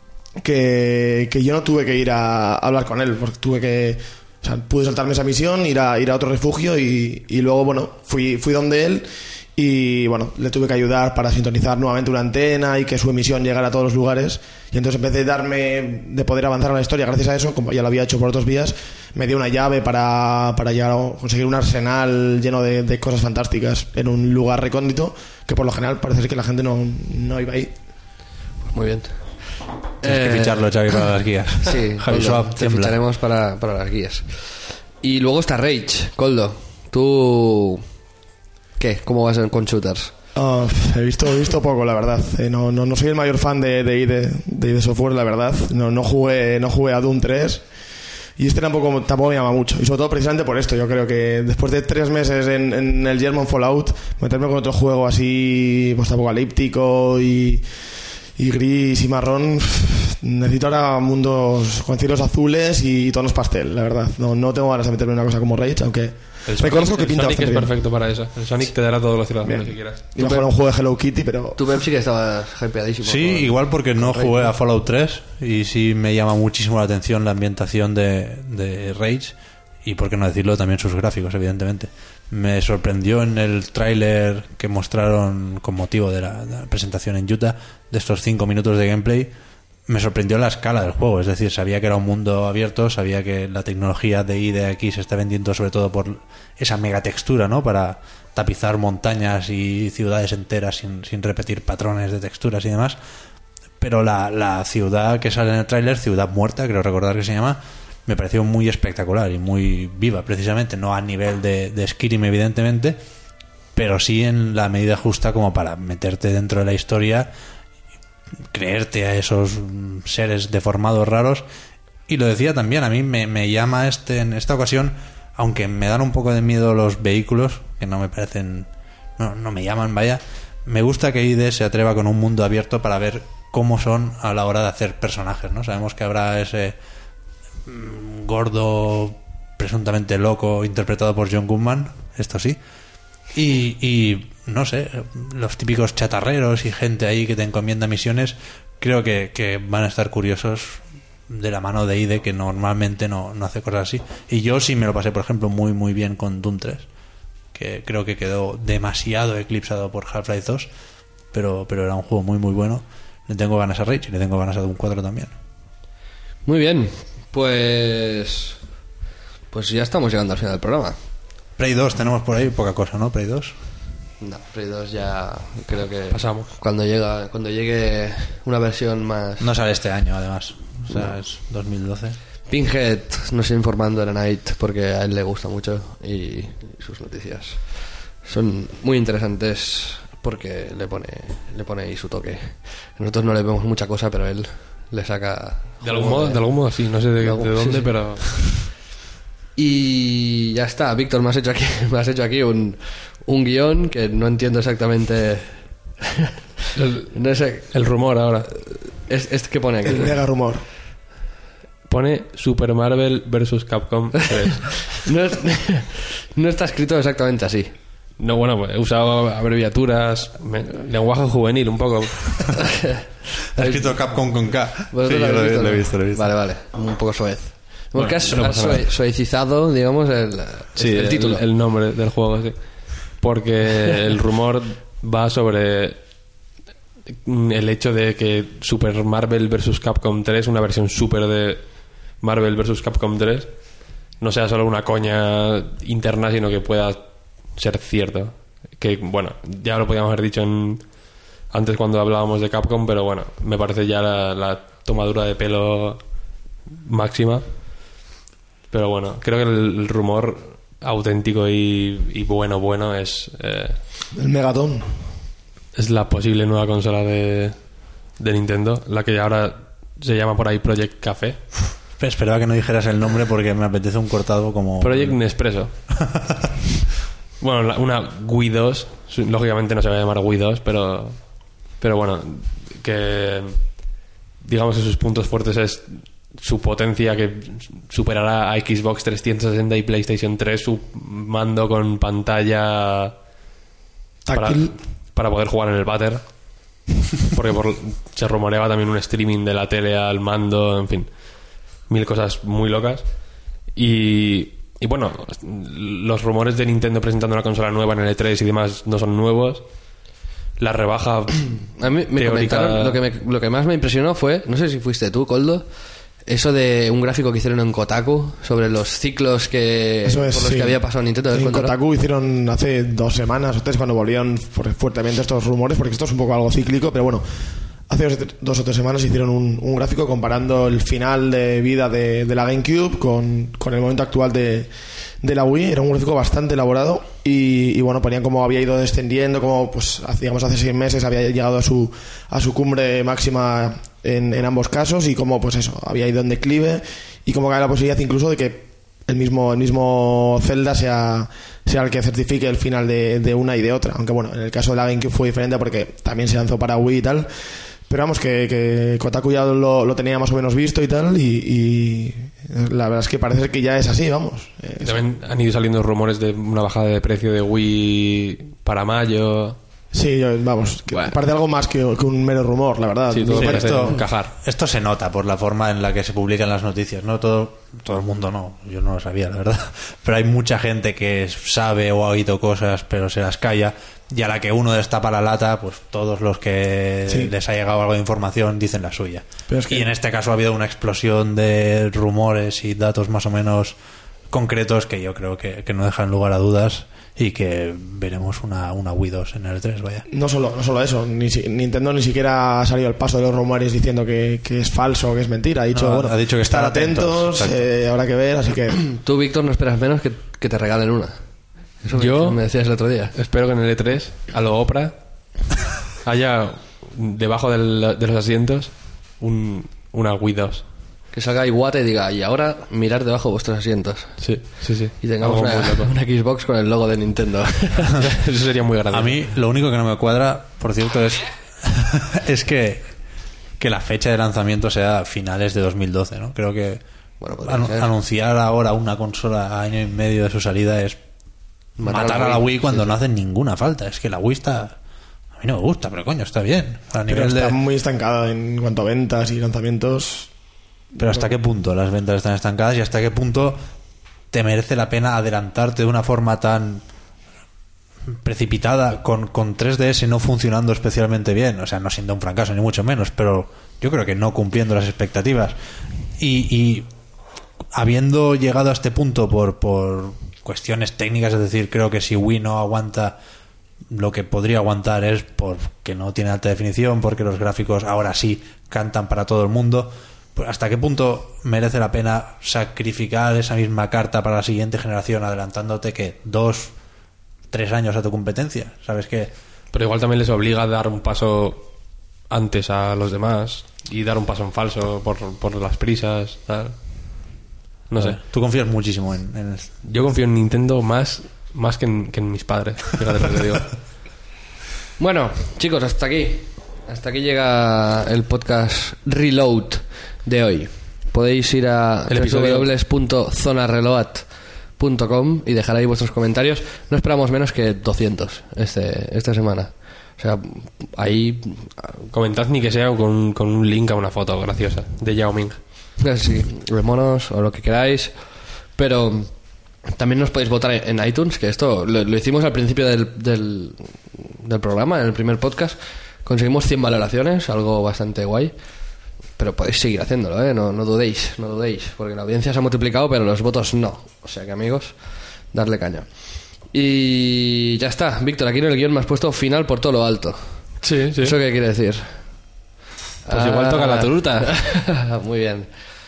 que yo no tuve que ir a hablar con él, porque pude saltarme esa misión, ir a otro refugio y luego, bueno, fui donde él y, bueno, le tuve que ayudar para sintonizar nuevamente una antena y que su emisión llegara a todos los lugares, y entonces en vez de poder avanzar en la historia gracias a eso, como ya lo había hecho por otros vías, me dio una llave para llegar a conseguir un arsenal lleno de cosas fantásticas en un lugar recóndito que por lo general parece que la gente no iba ahí. Muy bien. Tienes que ficharlo, Xavi, para las guías. Sí, Javi Schwab, te ficharemos para las guías. Y luego está Rage. Coldo, ¿tú qué? ¿Cómo vas con shooters? He visto poco, la verdad. No soy el mayor fan de ID Software, la verdad. No jugué a Doom 3 y este tampoco me llama mucho, y sobre todo precisamente por esto. Yo creo que después de 3 meses en el German Fallout, meterme con otro juego así postapocalíptico y gris y marrón, necesito ahora mundos con cielos azules y tonos pastel, la verdad. No tengo ganas de meterme en una cosa como Rage, aunque reconozco que pinta Sonic bastante es bien. perfecto para eso. El Sonic te dará todos los ciudadanos que quieras. Iba a jugar un juego de Hello Kitty, pero... Tú, Pep, sí que estabas hypeadísimo. Sí, igual porque no jugué a Fallout 3 y sí me llama muchísimo la atención la ambientación de Rage, y por qué no decirlo, también sus gráficos, evidentemente. Me sorprendió en el tráiler que mostraron con motivo de la presentación en Utah, de estos 5 minutos de gameplay. Me sorprendió la escala del juego, es decir, sabía que era un mundo abierto, sabía que la tecnología de ID aquí se está vendiendo sobre todo por esa megatextura, ¿no? Para tapizar montañas y ciudades enteras sin repetir patrones de texturas y demás. Pero la ciudad que sale en el tráiler, Ciudad Muerta, creo recordar que se llama, me pareció muy espectacular y muy viva, precisamente, no a nivel de Skyrim, evidentemente, pero sí en la medida justa como para meterte dentro de la historia, creerte a esos seres deformados raros. Y lo decía también, a mí me llama en esta ocasión, aunque me dan un poco de miedo los vehículos, que no me parecen, no me llaman, vaya, me gusta que ID se atreva con un mundo abierto para ver cómo son a la hora de hacer personajes, ¿no? Sabemos que habrá ese gordo presuntamente loco interpretado por John Goodman, esto sí, y no sé, los típicos chatarreros y gente ahí que te encomienda misiones, creo que van a estar curiosos de la mano de ID, que normalmente no hace cosas así. Y yo sí me lo pasé, por ejemplo, muy muy bien con Doom 3, que creo que quedó demasiado eclipsado por Half-Life 2, pero era un juego muy muy bueno. Le tengo ganas a Rage y le tengo ganas a Doom 4 también. Muy bien, pues ya estamos llegando al final del programa. Play 2 tenemos por ahí poca cosa, ¿no? Play 2. No, Play 2 ya creo que pasamos. Cuando llegue una versión más... No sale este año, además. O sea, es 2012. Pinhead nos está informando en la Night porque a él le gusta mucho y sus noticias son muy interesantes porque le pone ahí su toque. Nosotros no le vemos mucha cosa, pero él le saca... De algún modo sí, no sé de dónde, sí. Pero... Y ya está, Víctor, me has hecho aquí un guión que no entiendo exactamente. No sé. El rumor ahora. Es que pone aquí. El mega rumor. Pone Super Marvel vs. Capcom 3. No está escrito exactamente así. No, bueno, pues he usado abreviaturas, lenguaje juvenil un poco. Ha escrito Capcom con K. Sí, Lo he visto. Vale. Un poco soez. Porque has suavizado, digamos, el título. El nombre del juego, sí. Porque el rumor va sobre el hecho de que Super Marvel vs. Capcom 3, una versión super de Marvel vs. Capcom 3, no sea solo una coña interna, sino que pueda ser cierto. Que, bueno, ya lo podíamos haber dicho antes cuando hablábamos de Capcom, pero bueno, me parece ya la tomadura de pelo máxima. Pero bueno, creo que el rumor auténtico y bueno es... el Megaton. Es la posible nueva consola de Nintendo, la que ahora se llama por ahí Project Café. Esperaba que no dijeras el nombre porque me apetece un cortado como... Project Nespresso. Bueno, una Wii 2, lógicamente no se va a llamar Wii 2, pero bueno, que digamos que sus puntos fuertes es su potencia, que superará a Xbox 360 y PlayStation 3, su mando con pantalla para poder jugar en el váter, porque se rumoreaba también un streaming de la tele al mando, en fin, mil cosas muy locas. Y bueno, los rumores de Nintendo presentando una consola nueva en el E3 y demás no son nuevos. La rebaja a mí me comentaron, lo que más me impresionó fue, no sé si fuiste tú, Coldo, eso de un gráfico que hicieron en Kotaku sobre los ciclos por los que había pasado Nintendo. En Kotaku hicieron hace 2 semanas o 3 cuando volvieron fuertemente estos rumores, porque esto es un poco algo cíclico, pero bueno, hace 2 o 3 semanas hicieron un gráfico comparando el final de vida de la GameCube con el momento actual de la Wii. Era un gráfico bastante elaborado y bueno, ponían cómo había ido descendiendo, como pues digamos hace 6 meses había llegado a su cumbre máxima en ambos casos, y cómo pues eso había ido en declive, y cómo cae la posibilidad incluso de que el mismo Zelda sea el que certifique el final de una y de otra, aunque bueno, en el caso de la GameCube fue diferente porque también se lanzó para Wii y tal. Pero vamos, que Kotaku ya lo tenía más o menos visto y tal, y la verdad es que parece ser que ya es así, vamos. También han ido saliendo rumores de una bajada de precio de Wii para mayo. Sí, vamos, que bueno, parece algo más que un mero rumor, la verdad. Sí, todo parece encajar. Esto se nota por la forma en la que se publican las noticias, ¿no? Todo el mundo no, yo no lo sabía, la verdad. Pero hay mucha gente que sabe o ha oído cosas, pero se las calla. Y a la que uno destapa la lata, pues todos los que les ha llegado algo de información dicen la suya. Pero es que... Y en este caso ha habido una explosión de rumores y datos más o menos concretos que yo creo que no dejan lugar a dudas, y que veremos una Wii 2 en el E3, vaya. No solo eso, Nintendo ni siquiera ha salido al paso de los rumores diciendo que es falso o que es mentira. Ha dicho que estar atentos, habrá que ver, así que... Tú, Víctor, no esperas menos que te regalen una. Eso yo me decías el otro día. Espero que en el E3, a lo Oprah, haya debajo de los asientos una Wii 2. Que salga Iwata y diga, y ahora mirar debajo de vuestros asientos. Sí. Y tengamos una Xbox con el logo de Nintendo. Eso sería muy grande. A mí lo único que no me cuadra, por cierto, es que la fecha de lanzamiento sea finales de 2012, ¿no? Creo que anunciar ahora una consola a año y medio de su salida es matar a la Wii cuando no hacen ninguna falta. Es que la Wii está... A mí no me gusta, pero coño, está bien. Pero está muy estancada en cuanto a ventas y lanzamientos. Pero ¿hasta qué punto las ventas están estancadas y hasta qué punto te merece la pena adelantarte de una forma tan precipitada, con 3DS no funcionando especialmente bien, o sea, no siendo un fracaso ni mucho menos, pero yo creo que no cumpliendo las expectativas, y habiendo llegado a este punto por cuestiones técnicas, es decir, creo que si Wii no aguanta lo que podría aguantar es porque no tiene alta definición, porque los gráficos ahora sí cantan para todo el mundo. Pues ¿hasta qué punto merece la pena sacrificar esa misma carta para la siguiente generación, adelantándote que 2-3 años a tu competencia? ¿Sabes qué? Pero igual también les obliga a dar un paso antes a los demás y dar un paso en falso por las prisas, tal. No sé. Tú confías muchísimo en Yo confío en Nintendo más que en mis padres. Fíjate lo que te digo. Bueno, chicos, hasta aquí llega el podcast Reload de hoy. Podéis ir a www.zonareload.com y dejar ahí vuestros comentarios. No esperamos menos que 200 esta semana. O sea, ahí Comentad ni que sea con un link a una foto graciosa de Yao Ming. sí, de monos o lo que queráis. Pero también nos podéis votar en iTunes, que esto lo hicimos al principio del programa, en el primer podcast. Conseguimos 100 valoraciones, algo bastante guay. Pero podéis seguir haciéndolo, ¿eh? No dudéis, porque la audiencia se ha multiplicado, pero los votos no. O sea que, amigos, darle caña. Y ya está. Víctor, aquí en el guión me has puesto final por todo lo alto. Sí. ¿Eso qué quiere decir? Pues igual toca la turuta. Muy bien.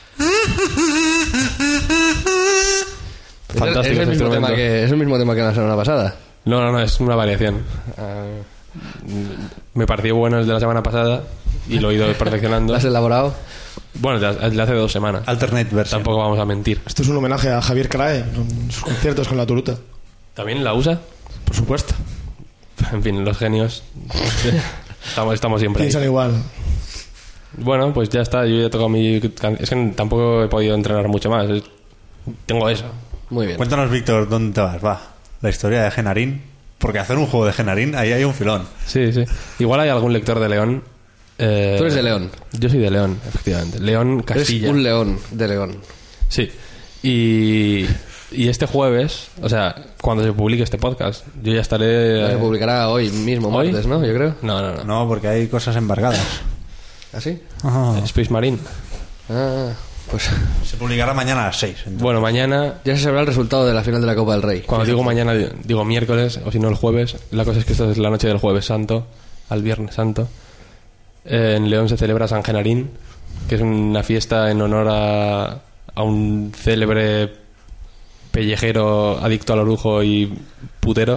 Fantástico. Es el mismo tema que la semana pasada. No, es una variación. Me pareció bueno el de la semana pasada y lo he ido perfeccionando. ¿Lo has elaborado? Bueno, el de hace 2 semanas. Alternate version. Tampoco vamos a mentir. Esto es un homenaje a Javier Crae en sus conciertos con la turuta. ¿También la usa? Por supuesto. En fin, los genios. Estamos siempre ahí. Piensan igual. Bueno, pues ya está. Yo ya he tocado mi... Es que tampoco he podido entrenar mucho más. Tengo eso. Muy bien. Cuéntanos, Víctor, ¿dónde te vas? Va, la historia de Genarín. Porque hacer un juego de Genarín, ahí hay un filón. Sí. Igual hay algún lector de León. Tú eres de León. Yo soy de León, efectivamente. León, Castilla. Eres un león de León. Sí. Y este jueves, o sea, cuando se publique este podcast, yo ya estaré... Se publicará hoy mismo, ¿Hoy? martes, ¿no? Yo creo. No. No, porque hay cosas embargadas. ¿Ah, sí? Space Marine. Pues Se publicará mañana a las 6. Entonces. Bueno, mañana... ya se sabrá el resultado de la final de la Copa del Rey. Cuando digo mañana, digo miércoles, o si no el jueves. La cosa es que esta es la noche del Jueves Santo, al Viernes Santo. En León se celebra San Genarín, que es una fiesta en honor a un célebre pellejero adicto al orujo y putero.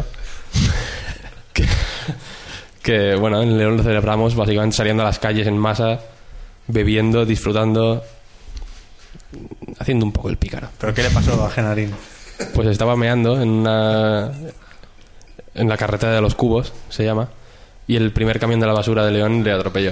que bueno, en León lo celebramos básicamente saliendo a las calles en masa, bebiendo, disfrutando, haciendo un poco el pícaro. ¿Pero qué le pasó a Genarín? Pues estaba meando en la carretera de los Cubos, se llama, y el primer camión de la basura de León le atropelló.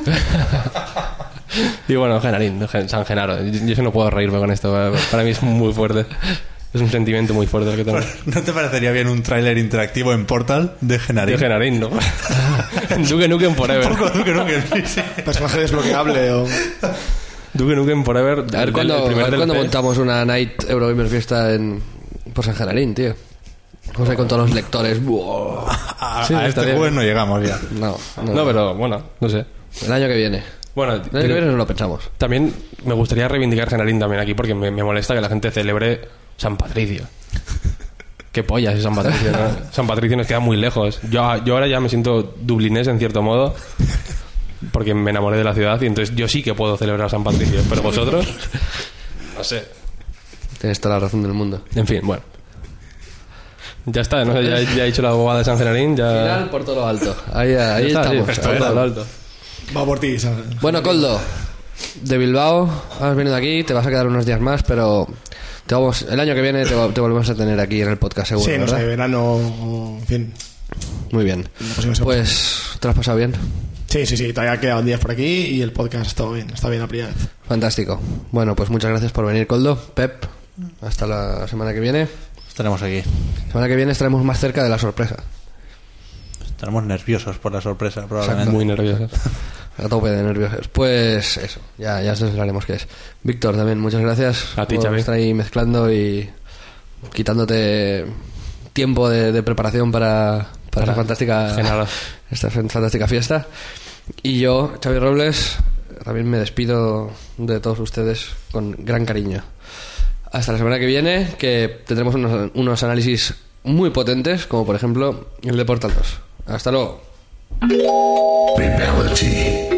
Y bueno, Genarín, San Genaro. Yo no puedo reírme con esto. Para mí es muy fuerte. Es un sentimiento muy fuerte el que tengo. ¿No te parecería bien un tráiler interactivo en Portal de Genarín? De Genarín, ¿no? Duke Nukem Forever. Un poco Duke Nukem, sí. Personaje desbloqueable o... Duke Nukem Forever. A ver cuándo montamos una Night Eurogamer Fiesta por San Genarín, tío. Vamos a ir con todos los lectores. Sí, a este jueves no llegamos ya. No, pero bueno, no sé. el año que viene. Bueno, El año que viene no lo pensamos. También me gustaría reivindicar Genarín también aquí, porque me molesta que la gente celebre San Patricio. Qué pollas es San Patricio, ¿no? San Patricio nos queda muy lejos. Yo ahora ya me siento dublinés en cierto modo, porque me enamoré de la ciudad y entonces yo sí que puedo celebrar San Patricio, pero vosotros no sé. Tienes toda la razón del mundo. En fin, bueno, ya está, ¿no? Ya he dicho la bobada de San Genarín, ya... Final por todo lo alto. Ahí está, estamos. sí, por todo lo alto. Va por ti, ¿sabes? Bueno, Coldo, de Bilbao, has venido aquí, te vas a quedar unos días más, pero el año que viene te volvemos a tener aquí en el podcast, seguro. Sí, no ¿verdad? sé, verano, o, en fin. Muy bien. Pues, ¿te lo has pasado bien? Sí, todavía quedan días por aquí y el podcast está bien a primera vez. Fantástico. Bueno, pues muchas gracias por venir, Coldo. Pep, hasta la semana que viene. Estaremos aquí. La semana que viene estaremos más cerca de la sorpresa. Estaremos nerviosos por la sorpresa, probablemente. Exacto. Muy nerviosos. A tope de nerviosos. Pues eso, ya os desvelaremos qué es. Víctor, también muchas gracias a ti, por Xavi. estar ahí mezclándote tiempo de preparación para esta fantástica fiesta. Y yo, Xavi Robles, también me despido de todos ustedes con gran cariño. Hasta la semana que viene, que tendremos unos análisis muy potentes, como por ejemplo el de Portal 2. Hasta luego. Reality.